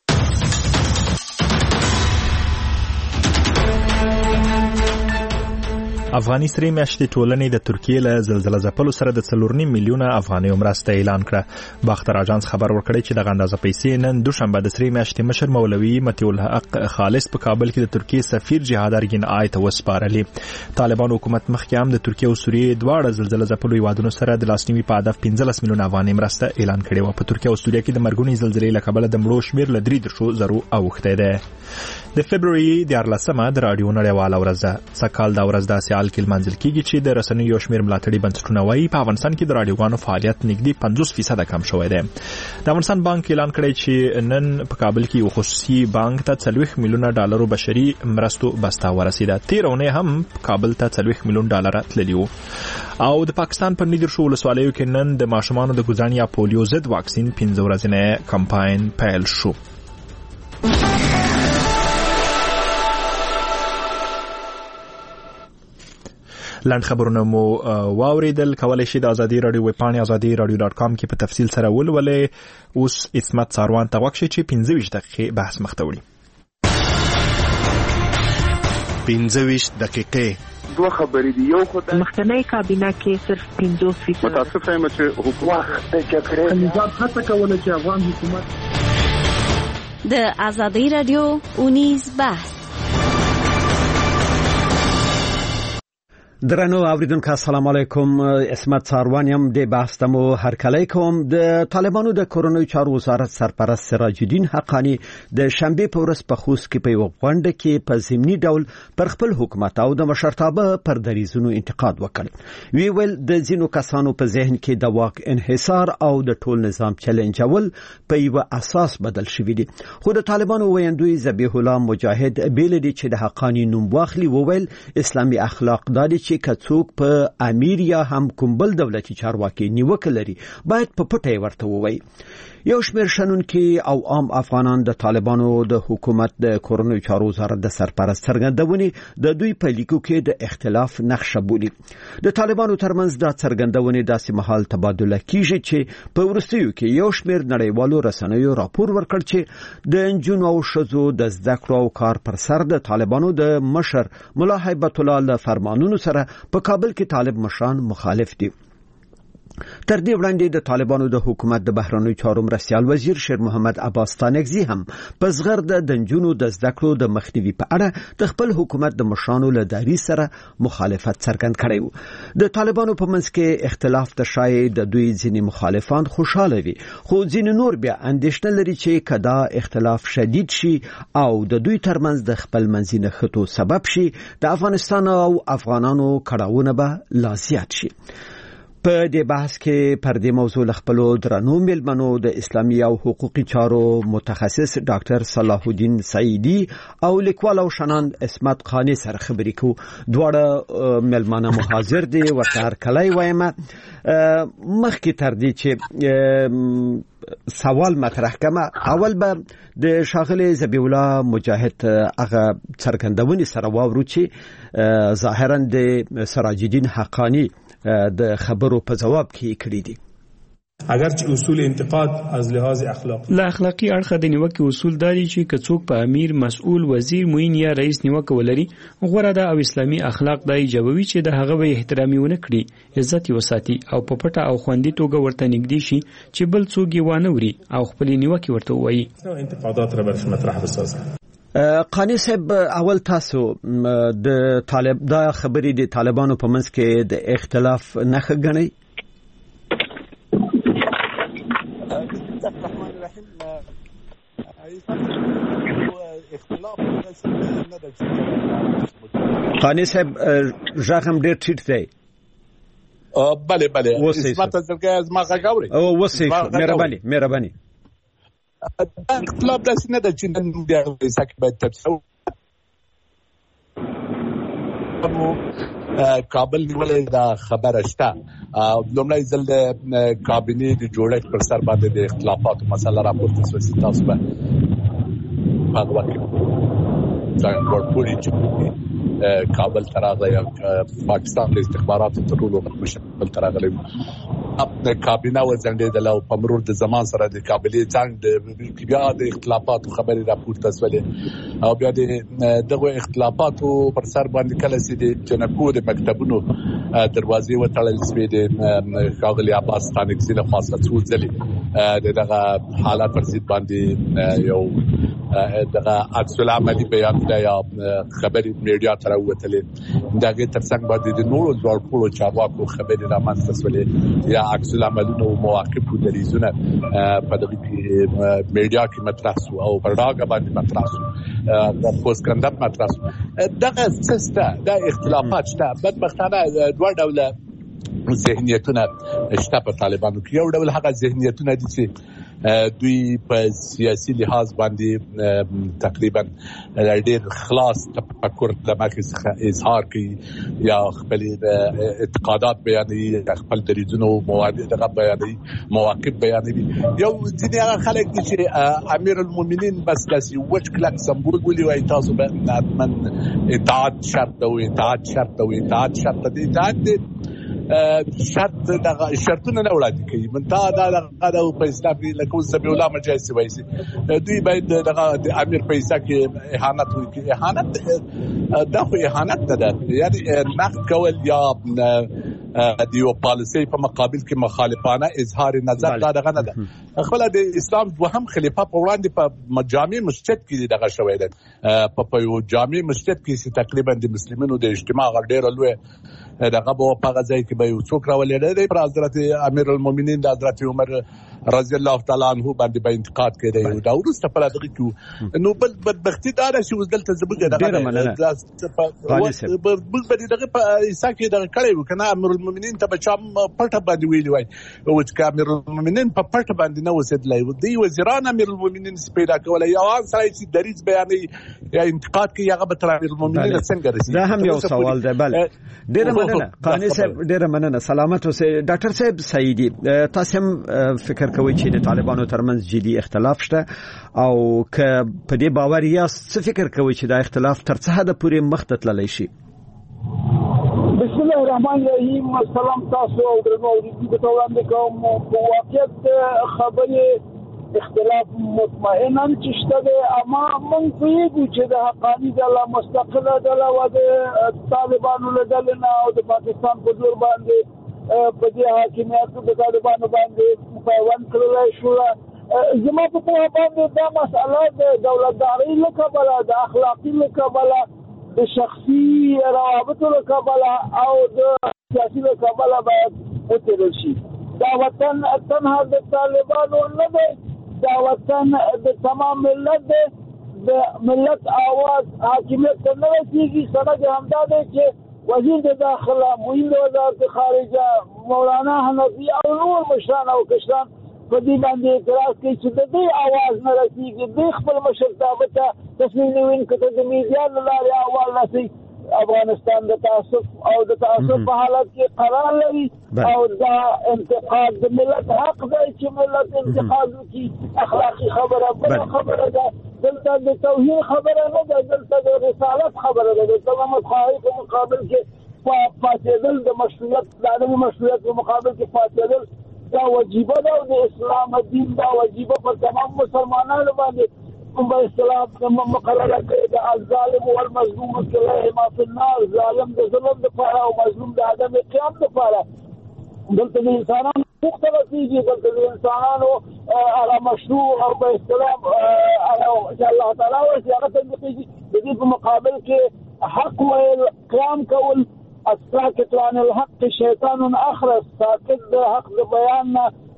افغاني سرې میاشتې ټولنې د ترکیې له زلزلې ځپلو سره د څلور نیم میلیونه افغانیو مرسته اعلان کړه. باختر اژانس خبر ورکړی چې دغه اندازه پیسې نن دوشنبه د سرې میاشتې مشر مولوي مطیع الحق خالص په کابل کې د ترکیې سفیر جهاد ارګین آی ته وسپارلې. طالبان حکومت مخکې هم د ترکیې او سوریې دواړه زلزلې ځپلو هیوادونو سره د لاسنیوي په هدف پنځلس میلیونه افغاني مرسته اعلان کړې و. په ترکیې او سوریې کې د مرګونې زلزلې له کبله د مړو شمېر له درې دېرشو زرو اوښتی دی. د فبروري دیارلسمه د راډیو نړیواله ورځ ده. سږکال دا ورځ داسې حال کې لمانځل کېږي چې د رسنیو یو شمېر ملاتړي بنسټونه وایي په افغانستان کې د راډیوګانو فعالیت نږدې پنځوس فیصده کم شوی دی. د افغانستان بانک اعلان کړی چې نن په کابل کې یو خصوصي بانک ته څلوېښت میلیونه ډالرو بشري مرستو بسته ورسېده. تېره اونۍ هم کابل ته څلوېښت میلیون ډالره تللي وو. او د پاکستان په نیدرشو ولسوالیو کې نن د ماشومانو د ګوزن یا پولیو ضد واکسین پنځه ورځنی کمپاین پیل شو. لاند خبرونه مو واوریدل. کولای شئ د ازادي رادیو ویب پاڼې ازادي رادیو ډاټ کام کې په تفصیل سره ولولئ. اوس عصمت ساروان ته وخت چې پنځه ویشت دقیقې بحث مخته وړي.
پنځه ویشت دقیقې
دوه خبرې دي. یو خو د
مخکنی کابینه کې صرف پنځوس فیصد
متاسفه یم چې حکومت د جګړې
نظام هڅه کوله چې افغان حکومت
د ازادي رادیو اونیز بحث.
درنو اوریدونکو السلام علیکم. عصمت ساروان یم. د بحث تمو هر کله کوم. د طالبانو د کورونی چارو وزارت سرپرست سراج الدین حقانی د شنبه په ورځ په خوست کې په یو غونډه کې په ضمني ډول پر خپل حکومت او د مشرتابه پر دریزونو انتقاد وکړ. وی ویل د ځینو کسانو په ذهن کې د واک انحصار او د ټول نظام چیلنجول په یو اساس بدل شوی دی. خو د طالبانو ویندوی ذبیح الله مجاهد بیل دی چې د حقانی نوم واخلي وویل اسلامي اخلاق دادي چې کڅوک په امیر یا هم کوم بل دولتي چارواکي نیوکه لري باید په پټه ورته ووایي. یو شمېر شنونکي او عام افغانان د طالبانو د حکومت د کورونی چارو وزارت د سرپرست څرګندونې د دوی په لیکو کې د اختلاف نقشه بولي. د طالبانو ترمنځ دا څرګندونې داسې مهال تبادله کیږي چې په وروستیو کې یو شمېر نړیوالو رسنیو راپور ورکړ چې د نجونو او ښځو د زده کړو او کار پر سر د طالبانو د مشر ملا هیبت الله له فرمانونو سره په کابل کې طالب مشران مخالف دي. تر دې وړاندې د طالبانو د حکومت د بهرنیو چارو مرستیال وزیر شیر محمد عباس تانکزی هم په زغرد د نجونو د زده کړو د مخنیوي په اړه د خپل حکومت د مشرانو له دریځ سره مخالفت څرګند کړی و. د طالبانو په منځ کې اختلاف ته شاید د دوی ځینې مخالفان خوشاله وي خو ځینې نور بیا اندېښنه لري چې کدا اختلاف شدید شي او د دوی ترمنځ د خپل منځي نښتو سبب شي د افغانستان او افغانانو کړاوونه به لا زیات شي. په دې بحث کې پر دې موضوع خپلو درنو مېلمنو د اسلامي او حقوقي چارو متخصص ډاکټر صلاح الدین سعیدی او لیکوال او شناند عصمت قانی سره خبرې کوو. دواړه مېلمانه مو حاضر دي. ورته هر کله وایم مخکې تر دې چې سوال مطرح کما اول به د شاغله ذبیح الله مجاهد هغه څرګندونې سره واورو چې ظاهرا د سراج الدین حقانی د خبرو په جواب کې کړی دي.
اگرچه اصول انتقاد از لحاظ اخلاقی
لا اخلاقی اړخ د نیوکه اصول داري چې کڅوک په امیر مسؤل وزیر موین یا رئیس نیوکه ولري غوړه د او اسلامي اخلاق دای جوابي چې د هغه به احترامي ونه کړي عزت وساتي او په پټه او خوندي توګه ورته نږدې شي چې بل څوک یې وانه وري او خپل نیوکه ورته وایي.
انتقادات را برش مطرح بسازه.
قانی صاحب اول تاسو د طالب دا خبرې د طالبانو په منځ کې د اختلاف نښه ګڼئ؟
بسم الله الرحمن الرحیم اختلاف نه د
قانی صاحب ژغم ډیر ټیټ دی.
بله بله اسمت زرګه از ما غاوري
او وسی مهرباني مهرباني
اختلاف داس نه د چې نن بیا سکه باید تفصیل کابل نیولې دا خبره شته. لومړی ځل د کابینې د جوړښت پر سر باندې د اختلافاتو مسله راپورته شوې. تاسو به هغه وخت ځان ورپوري چې کابل تراغله یا پاکستان د استخباراتو تر ټولو مشکل تراغله خپل کابینه وزنګیدل او په مرور د زمان سره د کابلې څنګه د بیا د اختلافاتو خبرې راپورته شولې او بیا د دغه اختلافاتو پر سر باندې کله چې د جنکو د مکتبونو دروازې وتړل شوې د ښاغلي عباس ستانکزي له خاصه څو ځلې دغه حالات پر ضد باندې یو دغه عکس العملي بیان دی یا خبرې میډیا ته راوتلې. دغه ترڅنګ باندې د نورو ځوړپوړو چارواکو خبرې رامنځته شولې یا عکس العملونو مواقف او دریزونه په دغه میډیا کې مطرح شو او په راګه باندې مطرح شو د خوشکندب مطرح شو. دغه سیسته د اختلافات شته بدبختانه دوه ډوله ذهنیتونه شته په طالبانو کې. یو ډول هغه ذهنیتونه دي چې دوی په سیاسي لحاظ باندې تقریبا ډېر خلاص تفکر د مخې څخه اظهار کوي یا خپل اعتقادات بیانوي، خپل دریځونه او مواد دغه بیانوي، مواقف بیانوي. یو ځینې هغه خلک دي چې امیر المؤمنین بس داسې وچ کلک سمبول ولي وایي تاسو به حتماً اطاعت شرط او اطاعت شرط او اطاعت شرط دی. اطاعت دی شرط دغه شرطونه نه وړاندې کوي. منتها دا دغه په اسلام کې لکه سبي الله مجاز وایي دوی باید دغه د امیر پیسې کې اهانت وکړي. اهانت دا خو اهانت نه ده، یعنی نقد کول یا د یو پالیسي په مقابل کې مخالفانه اظهار نظر دا دغه نه ده. خپل د اسلام دوهم خلیفہ په وړاندې په جامع مسجد کې دغه شوی ده، په یو جامع مسجد کې چې تقریبا د مسلمانانو د اجتماع غډیر لوی دغه په هغه ځای کې به یو څوک راولېده دی پر حضرت امیر المؤمنین د حضرت عمر رضی الله تعالی عنہ باندې به انتقاد کړي. دا ورسته په دغه کې نو بل بدبختی دا چې وزدلته زبګه دغه موږ به دغه په عیسی کې دغه کړي وکنه امیر المؤمنین ته بچا پټه باندې ویلی وای او چې امیر المؤمنین په پټه باندې نه وسیدلای دی وزیران امیر المؤمنین پیدا کول یا وان سره چې دریځ بیانې یا انتقاد کوي هغه به تر امیر المؤمنین څنګه رسیدي. دا هم یو سوال دی. بل ډیر مننه قانی صاحب، ډیر مننه. سلامت اوسئ. ډاکټر صاحب سعیدی، تاسو هم فکر کوئ چې د طالبانو ترمنځ جدي اختلاف شته او که په دې باور یاست څه فکر کوئ چې دا اختلاف تر څه حد پورې مخ ته تللی شي؟
بسم الله الرحمن الرحیم. سلام تاسو او درنو اوریدونکو ته وړاندې کوم. په واقعیت خبرې اختلاف مطمئنا چې شته دی، اما موږ پوهېږو چې د حقاني ډله مستقله ډله وه د طالبانو له ډلې نه او د پاکستان په زور باندې په دې حاکمیت د طالبانو باندې پیوند کړلی شوه. زما په پوهه باندې دا مسئله د دولتدارۍ له کبله، د اخلاقي له کبله، د شخصي روابطو له کبله او د سیاسي له کبله باید وڅېړل شي. دا وطن تنها د طالبانو نه دی، دا وطن د تمام ملت دی. د ملت آواز حاکمیت ته نه رسېږي. سند همدا دی چې وزیر د داخله، معین د وزارت خارجه، مولانا حنفي او نور مشران او کشران په دې باندې اعتراض کوي چې د دې آواز نه رسېږي. دوی خپل مشرتابه ته تصمیم نیونکو ته د میډیا له لارې احوال رسوي. افغانستان د تعصب او د تعصب په حالت کې قرار لري او دا انتقاد د ملت حق دی چې ملت انتقاد وکړي. اخلاقي خبره بله خبره ده، دلته د توهین خبره نه ده، دلته د رسالت خبره ده. د تمامت خواهی په مقابل کې پاتېدل، د مشروعیت د عدم مشروعیت په مقابل کې پاتېدل دا وجیبه ده او د اسلام دین دا وجیبه په تمام مسلمانانو باندې په اسلام مقرره کړې ده. الظالم والمظلوم كلاهما في النار. ظالم د ظلم دپاره او مظلوم د عدم قیام دپاره. دلته د انسانانو حقوق ته رسېږي، دلته د انسانانو هغه مشروع او په اسلام چې الله تعالی ورسي هغه تطبیقېږي. د دې په مقابل کې حق ویل، قیام کول. الساکت عن الحق شیطان اخرس. ساکت د حق د بیان نه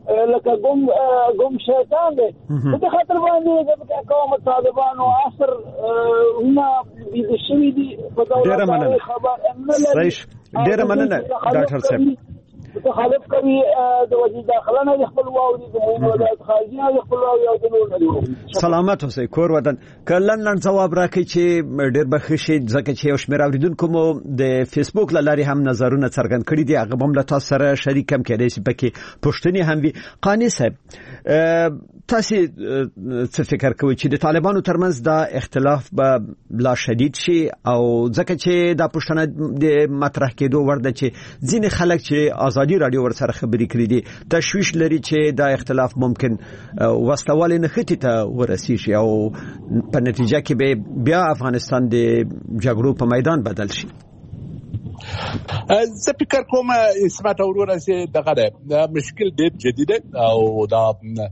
لکه ګم ګم شیطان دی په خاطر باندې د قوم طالبانو عصر هنا د شوی دی په دولت خبر نه لري
ډیره مننه ډاکټر صاحب
مخالف کوي د وزیر داخله نه خپل واوري د موږ ولایت خارجي نه خپل واوري او د نور نه
سلامات اوسئ کور ودان کله نن جواب راکړي چې ډېر بخښي ځکه چې یو شمېر اوریدونکو مو د فیسبوک لاري هم نظرونه څرګند کړي دي هغه هم له تاسو سره شریک هم کړي چې پکې پښتني هم وي قانی صاحب تاسو څه فکر کوئ چې د طالبانو ترمنځ دا اختلاف به لا شدید شي او ځکه چې دا پښتنه د مطرح کېدو ورده چې ځینې خلک چې ازادي رادیو ورسره خبرې کړې دي تشویش لري چې دا اختلاف ممکن وسلوال نه ختی ته ورسیږي او په نتیجه کې به بیا افغانستان د جګړو په میدان بدل شي
زه فکر کوم اسمت اورور چې دغه مشکل ډېر جدي دی او دا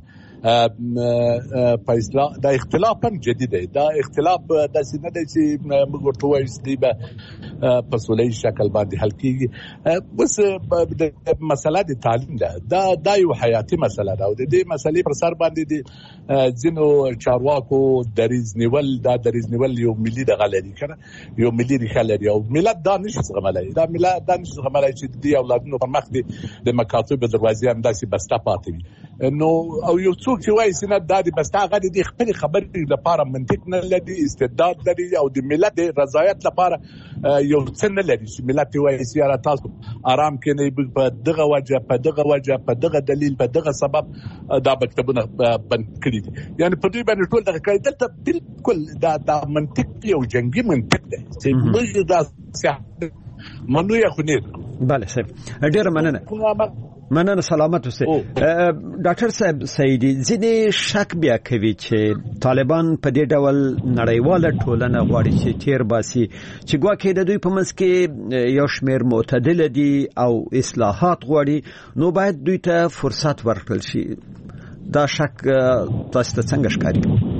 فیصله دا اختلاف هم جدي دی دا اختلاف د سینه دی چې موږ ورته وایو چې به په سولې شکل باندې حل کیږي بس د مسله د تعلیم ده دا دا یو حیاتي مسله ده او د دې مسلې پر سر باندې دي ځینو چارواکو دریز نیول دا دریز نیول یو ملي دغه لري کنه یو ملي ریښه لري او ملت دا نشي زغملای دا ملت دا نشي زغملای چې د اولادونو پر مخ دي د مکاتب دروازې هم داسې بسته پاتې وي نو او یو څوک چې وایي سینه د بسته غړي د خپل خبرې لپاره منطق نه لري استعداد لري او د ملت د رضایت لپاره یو څه نه لري چې ملت وایي سیاره تاسو آرام کې نه په دغه وجه په دغه وجه په دغه دلیل په دغه سبب دا مکتبونه بند کړي دي یعنی په دې باندې ټول دغه کړي دلته بالکل دا د منطق یو جنگي منطق دی چې موږ دا صحه منو یا خو نه
بله صاحب ډیر مننه مننه سلامت اوسئ ډاکټر صاحب سعیدی ځینې شک بیا کوي چې طالبان په دې ډول نړیواله ټولنه غواړي چې تیر باسي چې ګواکې د دوی په منځ کې یو شمېر معتدل دي او اصلاحات غواړي نو باید دوی ته فرصت ورکړل شي دا شک تاسو ته څنګه ښکاري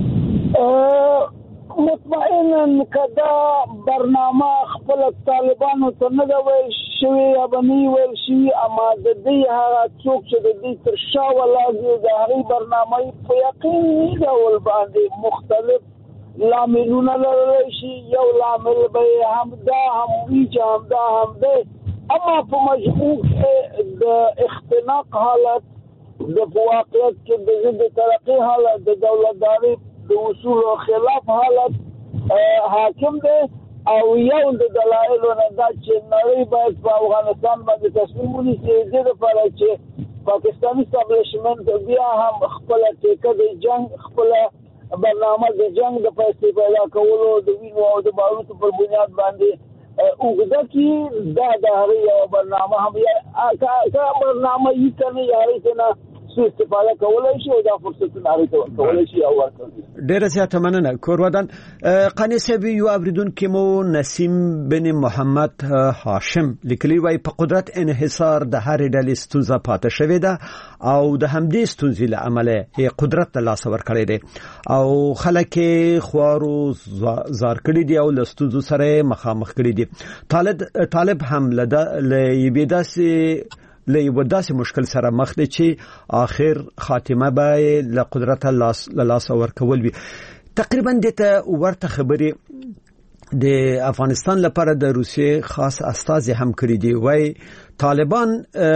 مطمئنا کدا برنامه خپل طالبانو ته نه دی ویل شوی یا به نه ویل شوي اما د دې هغه څوک چې د دې تر شا ولاړ د هغې برنامه په یقیني ډول باندې مختلف لاملونه لرلی شي یو لامل به همدا هم وي چې همدا هم دی اما په مجموع کې د اختناق حالت د واقعیت کې د ضد ترقي حالت د دولتداري د اصول او خلاف حالت حاکم دی او یو د دلایلو نه دا چې نړۍ باید په افغانستان باندې تصمیم ونیسي د دې لپاره چې پاکستاني اسټابلیشمنت بیا هم خپله ټیکه د جنګ خپله برنامه د جنګ د پیسې پیدا کولو د وینو او د باروتو پر بنیاد باندې اوږده کړي دا د هغې یوه برنامه هم که برنامه یي که نه یا هغې ته نه استفاده کولای شي او دا فرصتونه هغه کولای شي او ورکړي
ډیره زیاته مننه کور ودان قانی صاحب یو اوریدونکو مو نسیم بن محمد هاشم لیکلی وای په قدرت انحصار د هر ډلې ستونزه پاتې شوې ده او د همدې ستونزې له امله قدرت ته لاس ورکړی دی او خلک خوارو زار کړي دي او له ستونزو سره مخامخ کړي دي طالب طالب هم له یبې داسې له یو داسې مشکل سره مخ دي چې آخر خاتمه به له قدرت لاس لاس ورکول وي تقریبا دته ورته خبرې د افغانستان لپاره د روسیې خاص استازي هم کړی دی وای طالبان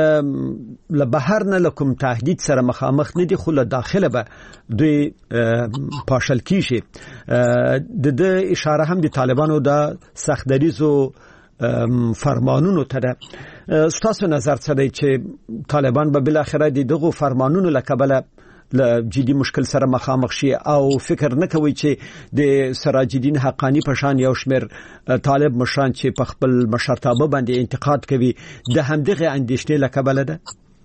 له بهر نه لکم تهدید سره مخامخ نه دي خو له داخله به دوی پاشل کیږي د د اشاره هم د طالبانو د سختدریزو فرمانونو ته ستاسو نظر څه دی چې طالبان به بل اخره دغه فرمانونو لکبله له جدي مشکل سره مخامخ شي او فکر نه کوي چې د سراج الدین حقانی په شان یو شمېر طالب مشران چې په خپل مشرتابه باندې انتقاد کوي د همدغه اندېښنې لکبله ده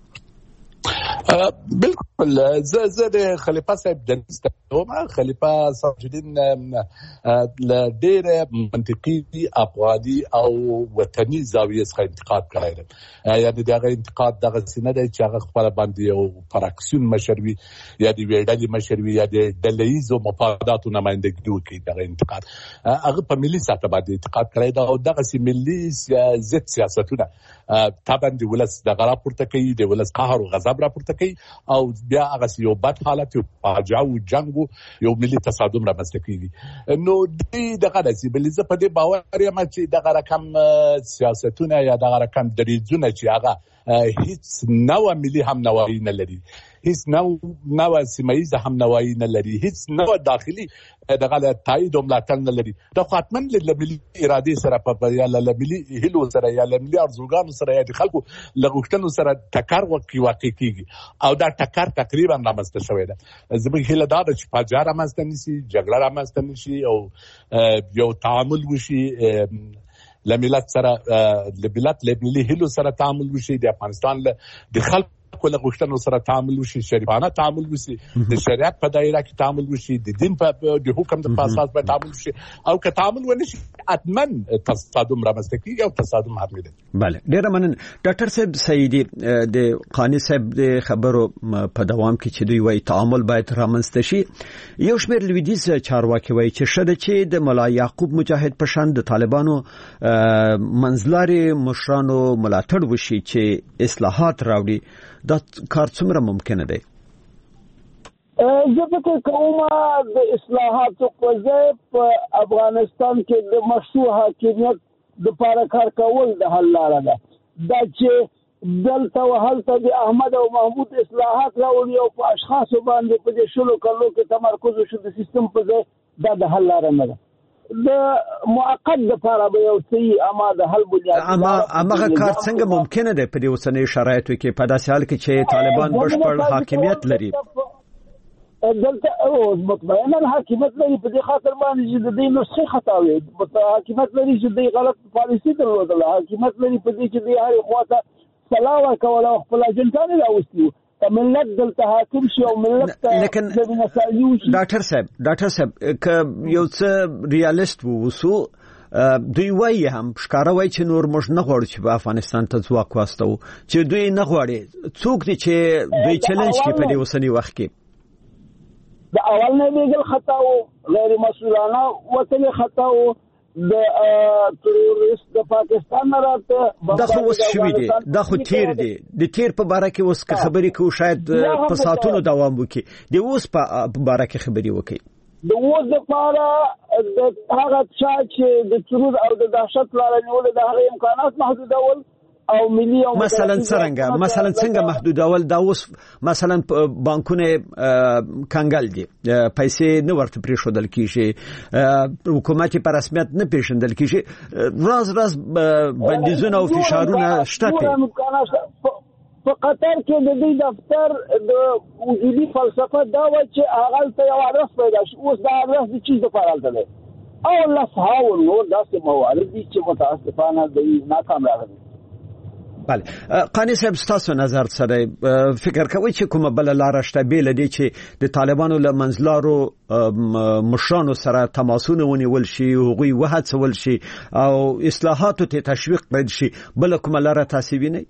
بالکل زه زه د خلیفہ صاحب د نستوم خلیفہ سراج الدین ل ډېر منطقي افغاني او وطني زاویه څخه انتقاد کړی دی یعنی دغه انتقاد دغه سینه دی چې هغه خپل باندې یو فراکسیون مشروي یا د ویډلې مشروي یا د ډلهیزو مفاداتو نمائندګي کوي دغه انتقاد هغه په ملي سطح باندې انتقاد کړی دی او دغه سي ملي ضد سیاستونه طبعا د ولس د غرا پورته کوي د ولس قهر او غضب را پورته رامنځته کوي او بیا هغه یو بد حالت یو فاجعه او جنگ یو ملي تصادم رامنځته کیږي. نو دې دغه داسې بل ځکه په دې باور یم چې دغه رقم سیاستونه یا دغه رقم دریځونه چې هغه هیڅ نوع ملي هم نوایی نه لري، هیڅ نوع نوع سیمایي هم نوایی نه لري، هیڅ نوع داخلي دغه تایید او ملاتړ نه لري. دا خاطمن له ملي ارادې سره په یا له ملي هیلو سره یا له ملي ارزوګانو سره یا د خلکو لغښتنو سره ټکر وکي واقع کیږي او دا ټکر تقریبا رامنځته شوی ده. زموږ هیله دا ده چې فاجعه رامنځته نشي، جګړه رامنځته نشي او یو تعامل وشي لملت سره لملت لملي هیلو سره تعامل وشي، د افغانستان د خلکو له غوښتنو سره تعامل وشي، شریفانه تعامل وشي، د شریعت په دایره کې تعامل وشي، د دین په د حکم د اساس په تعامل وشي او که تعامل ونشي اتمن تصادم رامنځته کیږي او تصادم حتمي ده.
بله، ډیره مننه ډاکټر صاحب سعیدی. د قانی صاحب د خبرو په دوام کې چې دوی وايي تعامل باید رامنځته شي، یو شمېر لویدیز چارواکي وايي چې شته چې د مولا یعقوب مجاهد په شان د طالبانو منځلاري مشرانو ملاتړ وشي چې اصلاحات راوړي. دا کار څومره ممکنه دی؟
زه فکر کوم د اصلاحاتو په په افغانستان کې د مشروع حاکمیت د لپاره کار کول د حل لاره ده. دا چې دلته او هلته د احمد او محمود اصلاحات راوړي او په اشخاصو باندې په دې شلو کلو کې تمرکز وشي د سیستم په ځای، دا د حل لاره نه ده. د موقت لپاره به یو څه اما د حل بنیاد
اما هغه کار څنګه ممکنه ده په دې اوسنۍ شرایطو کې په داسې حال کې چې طالبان بشپړ حاکمیت لري؟
دلته او مطمئنا حاکمیت لري، په دې خاطر باندې چې د دې نسخې خطا وي، حاکمیت لري چې د غلط پالیسي درلودله، حاکمیت لري په دې چې د هر خواته سلا ورکول او خپل اجنټان راوستي ملت دلته حاکم شي او ملت
لیکن ډاکټر صاحب ډاکټر صاحب که یو څه ریالیست ووسو دوی وایي هم ښکاره وایي چې نور موږ نه غواړو چې په افغانستان ته ځواک واستو، چې دوی نه غواړي. څوک دي چې دوی چیلنج کوي په دې اوسني وخت کې؟
د اول نه لیګل خطا او غیر مسؤلانه وتل خطا او د تروریست د پاکستان نه راته
دا خو اوس شوي دي، دا خو تیر دي. د تیر په باره کې اوس که خبرې کوو شاید په ساعتونو دوام وکړي، د اوس په باره کې خبرې وکړي.
د اوس دپاره د هغه چا چې د ترور او د دهشت لاره نیول د هغه امکانات محدودول او ملي او
مثلا څنګه مثلا څنګه محدودول؟ دا اوس مثلا بانکونه کنګل دي، پیسې نه ورته پریښودل کیږي، حکومت په رسمیت نه پیژندل کیږي، راز راز بندیزونه او فشارونه شته.
په قطر کې د دې دفتر د وجودي فلسفه دا و چې هغه ته یو ارس پیدا شي، اوس دا ارس د چیز لپاره دی او لفها او نور داسې موارد دي چې متاسفانه د ناکام راغلي.
بله، قانی صاحب ستاسو نظر سره فکر کوي چې کومه بل لار شته بیل دي چې د طالبانو له منځلارو مشرانو سره تماسونه ونیول شي، هغوی وهڅول شي او اصلاحاتو ته تشویق کړي شي، بل کومه لار تاسو وینئ؟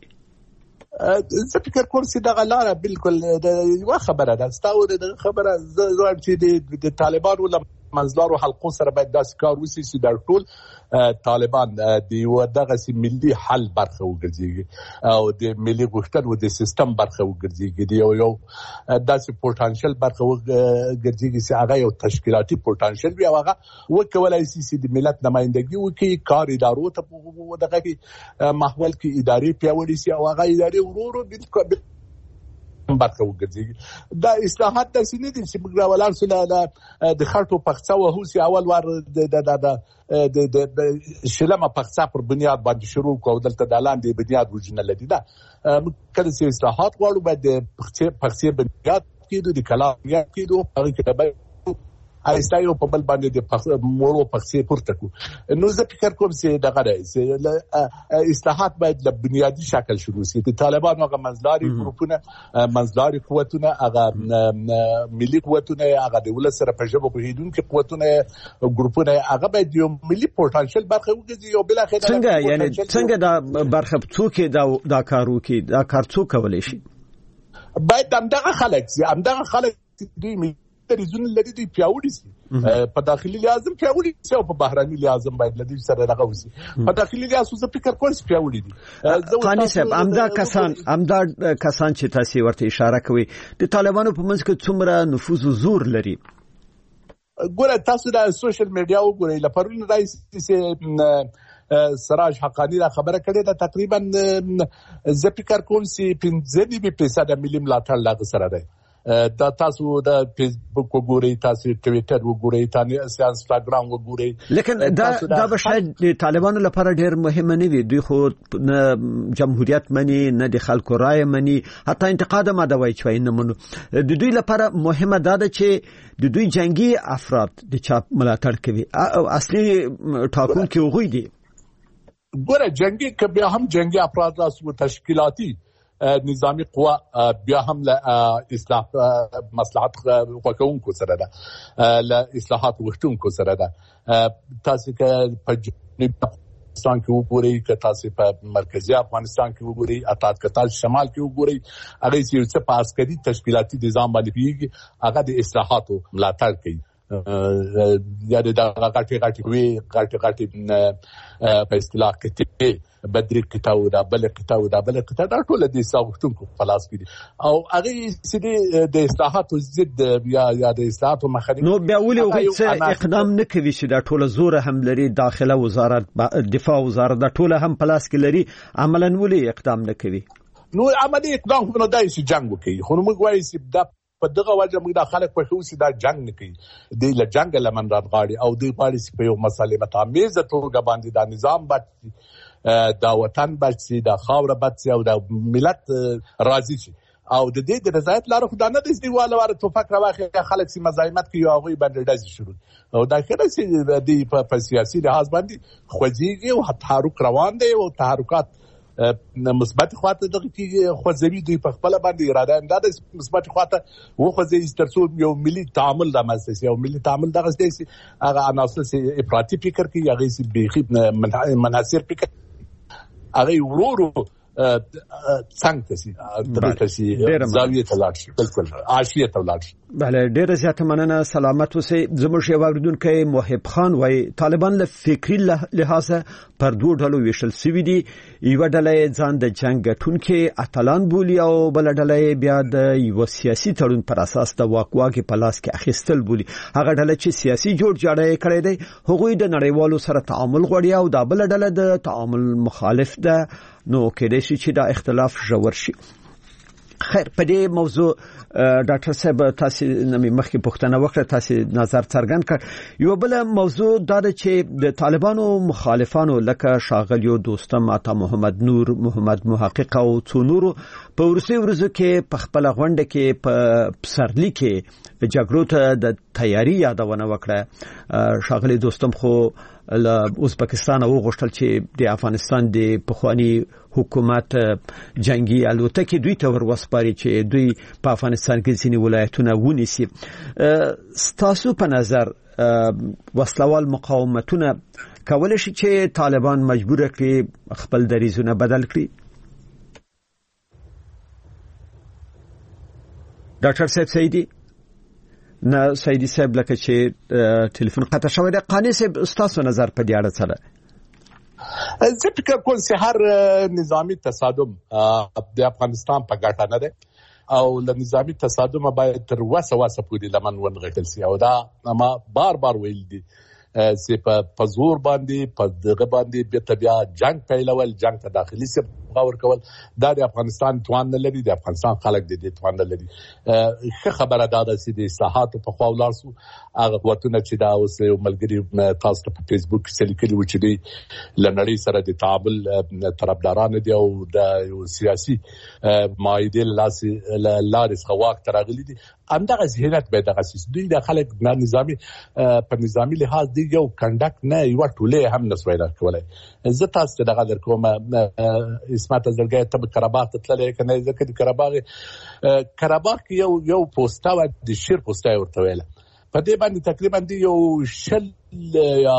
زه فکر کوم چې دغه لاره بالکل یوه خبره ده. ستاسو د خبره زه وایم چې د طالبانو له منځلارو حلقو سره باید داسې کار وشي چې د ټول طالبان د یو دغه ملي حل برخه وګرځي او د ملي غوښتنو د سیستم برخه وګرځي، د یو یو داسې پوتانشل برخه وګرځي چې هغه یو تشکیلاتي پوتانشل وي او هغه وکولای شي چې د ملت نمائندګي وکړي، کار ادارو ته دغه ماحول کې ادارې پیاوړي شي او هغه ادارې ورو ورو برخه وګرځي. دا اصلاحات داسې نه دي چې موږ راولان سو د خټو پخڅه وهو چې اول وار د د د شلمه پخڅه پر بنیاد باندې شروع کوو، دلته د لاندې بنیاد وجنه لدی. دا کله چې اصلاحات غواړو باید د پخڅه پخڅه بنیاد کېدو، د کلام بنیاد کېدو، هغه کې به ایستایو په بل باندې د مورو پخڅه پورته کو. نو زه فکر کوم چې دغه راځي اصلاحات باید له بنیادی شکل شروع شي. د طالبانو هغه منځلاري ګروپونه، منځلاري قوتونه، هغه ملي قوتونه، هغه د ولس سره په ژبه پوهیدونکي قوتونه، ګروپونه، هغه باید یو ملي پوتانشل برخه وګرځي او بل اخر
څنګه یعنی څنګه دا برخه څوک دا دا کارو کې دا کار څوک کولای شي؟
باید همدغه خلک همدغه خلک دوی دریزونه لري، دوی پیاوړي شي. په داخلي لحاظ پیاوړي شي او په بهراني لحاظ باید لدی سره دغه وسی په داخلي لحاظ څه فکر کوم چې پیاوړي دي.
قانی صاحب امدا کسان امدا کسان چې تاسو ورته اشاره کوي د طالبانو په منځ کې څومره نفوذ او زور لري؟
ګوره تاسو د سوشل میډیا وګورئ لپاره راځي سراج حقانی را خبره کړې ده تقریبا زه فکر کوم چې پنځه فیصد ملي ملاتړ لا سره ده. دا تاسو د فیسبوک وګورئ، تاسو ټویټر وګورئ، تاسو انستګرام وګورئ.
لیکن دا دا به شاید د طالبانو لپاره ډېر مهم نه وي. دوی خو نه جمهوریت مني نه د خلکو رائے مني، حتی انتقاد ما دا وایي چې نه منو. د دوی لپاره مهمه دا ده چې د دوی جنگي افراد د چا ملاتړ کوي او اصلي ټاکونکي هغوی دي.
ګوره جنگي که بیا هم جنگي افراد راسو تشکیلاتی نظامی قوا بیا هم له اصلاح مصلحت خوښونکو سره ده، له اصلاحات غوښتونکو سره ده. تاسو که په افغانستان کې وګورئ، که تاسو په مرکزی افغانستان کې وګورئ، اتات کتال شمال کې وګورئ، هغه چې په عسکري تشکیلاتی نظام باندې پیږي هغه د اصلاحاتو ملاتړ کوي. یا د غاټي غاټي وی غاټي غاټي په اصطلاح کې بدري کتاب دا بل کتاب دا بل کتاب دا ټول د ساوختونکو خلاص کړي او هغه چې د اصلاحاتو ضد یا یا د اصلاحاتو مخالف
نو بیا ولې هغه اقدام نه کوي چې دا ټول زور هم لري، داخله وزارت دفاع وزارت دا ټول هم پلاس کې لري، عملاً ولې اقدام نه کوي؟
نو عملي اقدام خو نه دی چې جنگ وکړي، خو موږ وایي چې دا په دغه وجه موږ د خلک په خوسي دا جنگ نه کوي، د له جنگ لمن راغړي او د پالیسي په یو مسالې متعمز توګه باندې دا نظام بچي، دا وطن بچي، دا خاور بچي او دا ملت راضي شي او د دې د رضایت لاره خدای نه د دیواله واره توفق راوخی خلک سي مزاحمت کوي او غوي باندې داسې شروع او دا کله چې د په سیاسي لحاظ باندې خوځيږي او تحرک روان دی او تحرکات مثبت خواته دغه کې خوځوي دوی په خپل باندې اراده انداز مثبت خواته و خوځي ترڅو یو ملي تعامل د مؤسسه او ملي تعامل دغه ستاسي هغه عناصر سي افراطي فکر کوي هغه سي بيخي منحصر فکر هغه ورورو څنګه سي دغه سي زاویه تلاش بالکل عاشیه تلاش.
بله ډیره زیاته مننه، سلامت اوسئ. زموږ یو اوریدونکی محب خان وایي طالبان له فکری لحاظ پر دوه ډلو ویشل شوي دي، یوه ډله ځان د جنگ ګټونکي اتلان بولي او بله ډله بیا د یو سیاسي تړون پر اساس د واکواګي په لاس کې اخیستل بولي. هغه ډله چې سیاسي جوړ جاړی کړی دی هغوی د نړیوالو سره تعامل غواړي او دا بله ډله د تعامل مخالف ده، نو کېدای شي چې دا اختلاف ژور شي. خیر په دې موضوع ډاکټر صاحب تاسو نمې مخکې پوښتنه وکړه، تاسو نظر څرګند کړ. یو بل موضوع دا ده چې د طالبانو مخالفانو لکه ښاغلیو دوستم عطا محمد نور، محمد محقق او څو نورو په وروستیو ورځو کې په خپله غونډه کې په پسرلي کې جګړو ته د تیاری یادونه وکړه. ښاغلی دوستم خو له ازبکستان وغوښتل چې د افغانستان د پخوانی حکومت جنگي الوتکې دوی ته ورسپاري چې دوی په افغانستان کې ځینې ولایتونه ونیسي. ستاسو په نظر وسلوال مقاومتونه کولای شي چې طالبان مجبور کړي خپل دریځونه بدل کړي؟ ډاکټر صاحب سیدی نه سیدی صاحب لکه چې ټلیفون قطع شوی دی. قانی صاحب ستاسو نظر په دې اړه څه ده؟
زه فکر کوم چې هر نظامی تصادم د افغانستان په ګټه نه ده او له نظامی تصادم باید تر وسه وسه پورې لمن ونغښتل شي او دا ما بار بار ویل دي چې په زور باندې په دغه باندې به بیا جنگ پیلول، جنگ ته داخلي سي غور کول دا د افغانستان توان نه لري، د افغانستان خلک د دې توان نه لري. ښه خبره ده چې د اصلاحاتو په خوا ولاړ سو. هغه قوتونه چې دا اوس یو ملګری تاسو ته په فیسبوک کې لیکلي و چې دوی له نړۍ سره د تعامل طرفداران دي او د یو سیاسي معاهدې لارې څخه واک ته راغلي دي، همدغه ذهنیت باید دغه سیس دوی د خلک نه نظامي په نظامي لحاظ دی یو کنډک نه یو ټوله هم نسوي راکولای. زه تاسو ته دغه در کوم اسمت زړګي ته قرهباغ ته تللې کنه ځکه د قرهباغ قرهباغ کې یو یو پوسټا و د شیر پوسټا ورته ویل په دې باندې تقریبا دی یو شل یا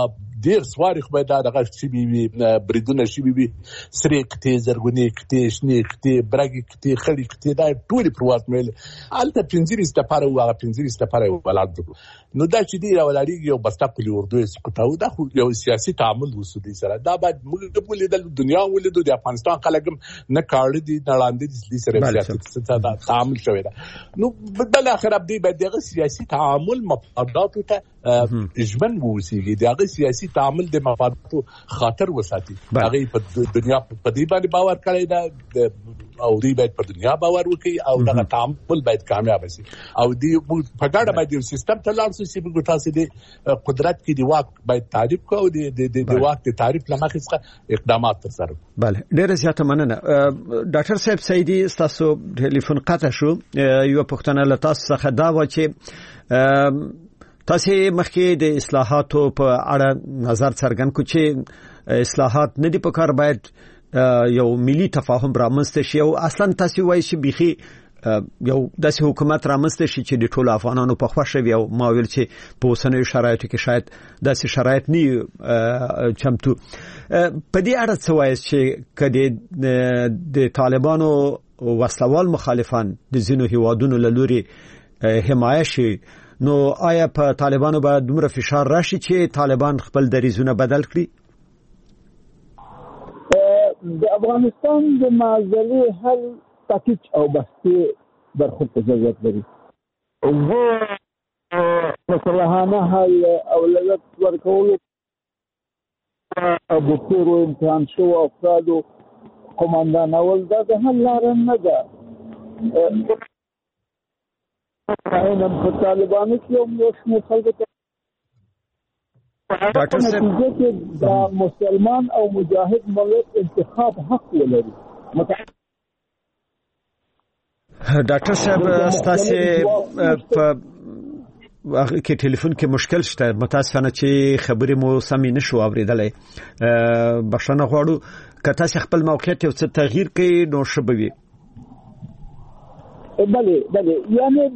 ډیر سواری خو دا دغه شي وي بریدونه شي وي سری کته زرګونی کته شنی کته برګی کته خړی کته دا ټول پروات مل الته پنځیری ستپاره واغه پنځیری ستپاره ولادو نو دا چې دی راولړي یو بستا پلی اردو سکوتاو دا خو یو سیاسي تعامل وسودي سره دا باید موږ په لیدل دنیا ولیدو د افغانستان خلګم نه کاړه دي نه لاندې دي سره سیاسي تعامل شوی دا نو بل اخر ابدي باید دغه سیاسي تعامل مفادات ته اجمن ووسیږي دغه سیاسي تعامل د مفادات خاطر وساتي هغه په دنیا په دې باندې باور کړی دا او دی باید په دنیا باور وکړي او دغه تعامل باید کامیاب شي او دی په ګډه باید یو سیستم ته لاړ شي چې موږ تاسو د قدرت کې دی واک باید تعریف کوو د د واک د تعریف لمخې څخه اقدامات ترسره
بله ډیره زیاته مننه ډاکټر صاحب سیدی تاسو ټلیفون قطع شو یو پښتنه له تاسو څخه دا و چې تاسو مخکې د اصلاحاتو په اړه نظر څرګند کو چې اصلاحات نه دي په کار باید یو ملي تفاهم رامنځته شي او اصلا تاسو وایي چې بيخي یو داسې حکومت رامنځته شي چې د ټولو افغانانو په خوښه وي او ما ویل چې په اوسنیو شرایطو کې شاید داسې شرایط نه چمتو په دې اړه څه وایي چې کله د طالبانو وسلوال مخالفان د ځینو هیوادونو له لوري حمایت شي نو آیا په طالبانو باید دومره فشار راشي چې طالبان خپل دریزونه بدل کړي
د افغانستان د معضلې حل پاکیج او بحثي برخو ته ضرورت لري زه مسلحانه حل اولویت ورکولو د تیرو امتحان شو افرادو قماندانول دا د حل لاره نه ده اینم په طالبانو کې هم یو شمېر خلکو ته
ډاکټر
صاحب دا مسلمان او مجاهد ملت انتخاب حق ولري
ډاکټر صاحب تاسو په هغه کې ټلیفون کې مشکل شته متاسفانه چې خبرې مو سمې نشو اوریدلای بښنه غواړو که تاسو خپل موقعیت یو څه تغییر کړئ نو ښه به وي
بله بله یعنی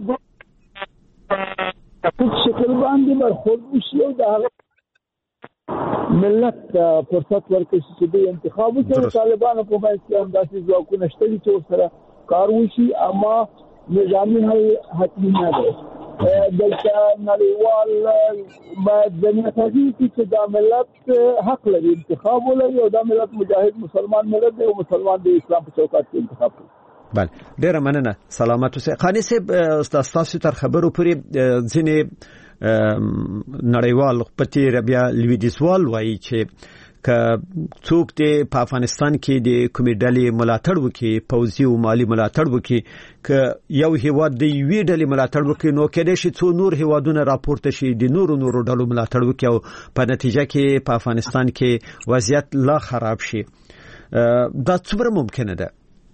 په شکل باندې برخورد وشي او د هغه ملت فرصت ورکړي چې د انتخاب وکړي طالبانو په باندې چې هم داسې ځواکونه شته چې ورسره کار وشي اما نظامي حل حتمي نه دی دلته نړیوال باید ځینې کوي چې دا ملت حق لري انتخاب ولري او دا ملت مجاهد مسلمان ملت دی او مسلمان د اسلام په چوکاټ کې انتخاب کوي
بله ډیره مننه سلامت اوسئ خاني صاحب تاسو تر خبرو پورې ځینې نړیوال پتی ربیا لویدیزوال وایي چې که څوک د په افغانستان کې د کومې ډلې ملاتړ وکړي پوځي او مالی ملاتړ وکړي که یو هیواد د یوې ډلې ملاتړ وکړي نو کېدای شي څو نور هیوادونه راپورته شي د نورو نورو ډلو ملاتړ وکړي او په نتیجه کې په افغانستان کې وضعیت لا خراب شي دا څومره ممکنه ده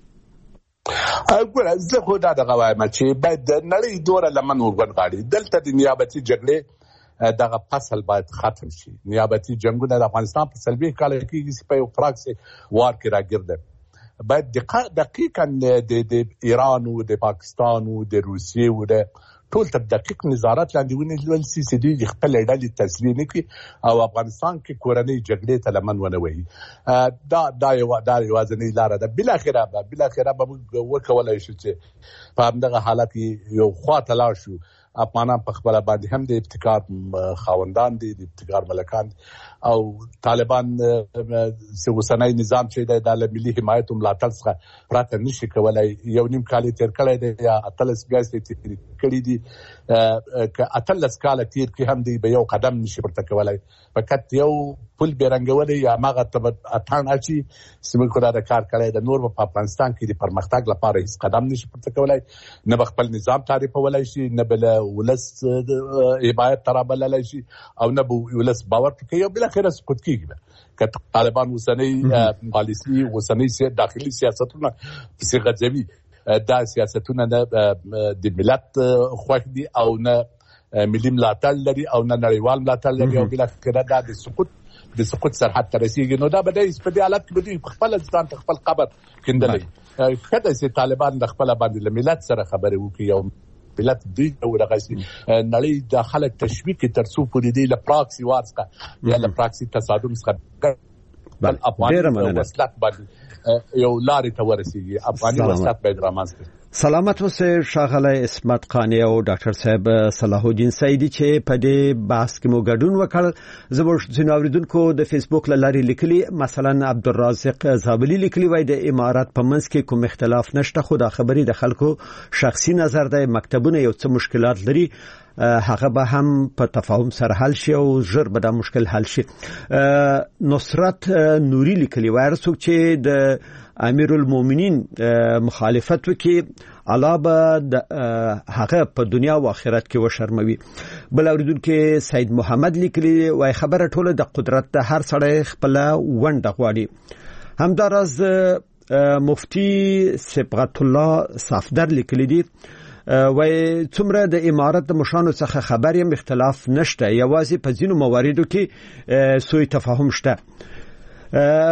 ګوره زه خو دا دغه وایم چې باید د نړۍ دوره لمن ورغړي دلته د نیابتي جګړې دغه فصل باید ختم شي نیابتي جنگونه د افغانستان په سلبي کال کې چې په یو پراکسي وار کې راګرده باید دقیقاً د ایران او د پاکستان او د روسیې او د ټول تر دقیق نظارت لاندې ونیول سي چې دوی خپل ډلې تسلیح نه کړي او افغانستان کې کورنۍ جګړې ته لمن ونه وهي دا دا یو دا یوازینۍ لاره ده بل اخره به بل اخره به موږ وکولای شو چې په همدغه حالت کې یو خواته لاړ شو افغانان په خپل باندې هم د ابتکار خاوندان دي د ابتکار ملکان او طالبان سوسنای نظام چې د ملي حمایت او ملاتړ څخه پراته نشي کولای یو نیم کال تیر کړی دی یا اتلس بیاس تیر کړی دی که اتلس کال تیر کې هم دی به یو قدم نشي پورته کولای فقط یو پل بیرنګولې یا ماغه ته اتان اچي سیمه کو دا کار کړی د نور په افغانستان کې د پرمختګ لپاره هیڅ قدم نشي پورته کولای نه خپل نظام تعریفولای شي نه بل ولس حمایت ترابلای شي او نه ولس باور کوي او بل اخر سقوط کیږي که طالبان وسنۍ پالیسي وسنۍ داخلي سیاستونه په غځوي دا سیاستونه د ملت خوښ دي او نه ملي ملاتړ لري او نه نړیوال ملاتړ لري او بل اخر دا د سقوط د سقوط سرحد ته رسیدي نو دا به د په حالت کې د خپل ځان ته خپل قبر کېندلې کله چې طالبان د خپل باندې ملت سره خبرې وکړي او ملت دوی ورغسي نړۍ د خلک تشویق ترڅو پورې دی له پراکسي وارسکه یا له پراکسي تصادم څخه بل افغان وسلات باندې یو لارې ته ورسیږي افغاني وسلات باید رامنځته.
سلامت اوسه شاغله اسمت قانی او ډاکټر صاحب صلاح الدین سیدی چې په دې بحث کې مو ګډون وکړ. زموږ ځیناوریدونکو د فیسبوک لاري لیکلي مثلا عبدالرازق زابلی لیکلي وای د امارات په منځ کې کوم اختلاف نشته خو دا خبري د خلکو شخصي نظر دی مکتبونه یو څه مشکلات لري هغه به هم په تفاهم سره حل شي او ژر به دا مشکل حل شي. نصرت نوري لیکلي وای رسوک چې د امیر المؤمنین مخالفت وکي علاوه هغه په دنیا او آخرت کې وشرموي. بل اوریدونکو سید محمد لیکلي وای خبره ټوله د قدرت د هر سړی خپل ونده غواړي. همدارز مفتی صبغت الله صفدر لیکلي دي وای څومره د امارت د مشانو څخه خبر یم اختلاف نشته یوازې په ځینو مواردو کې سوء تفاهم شته.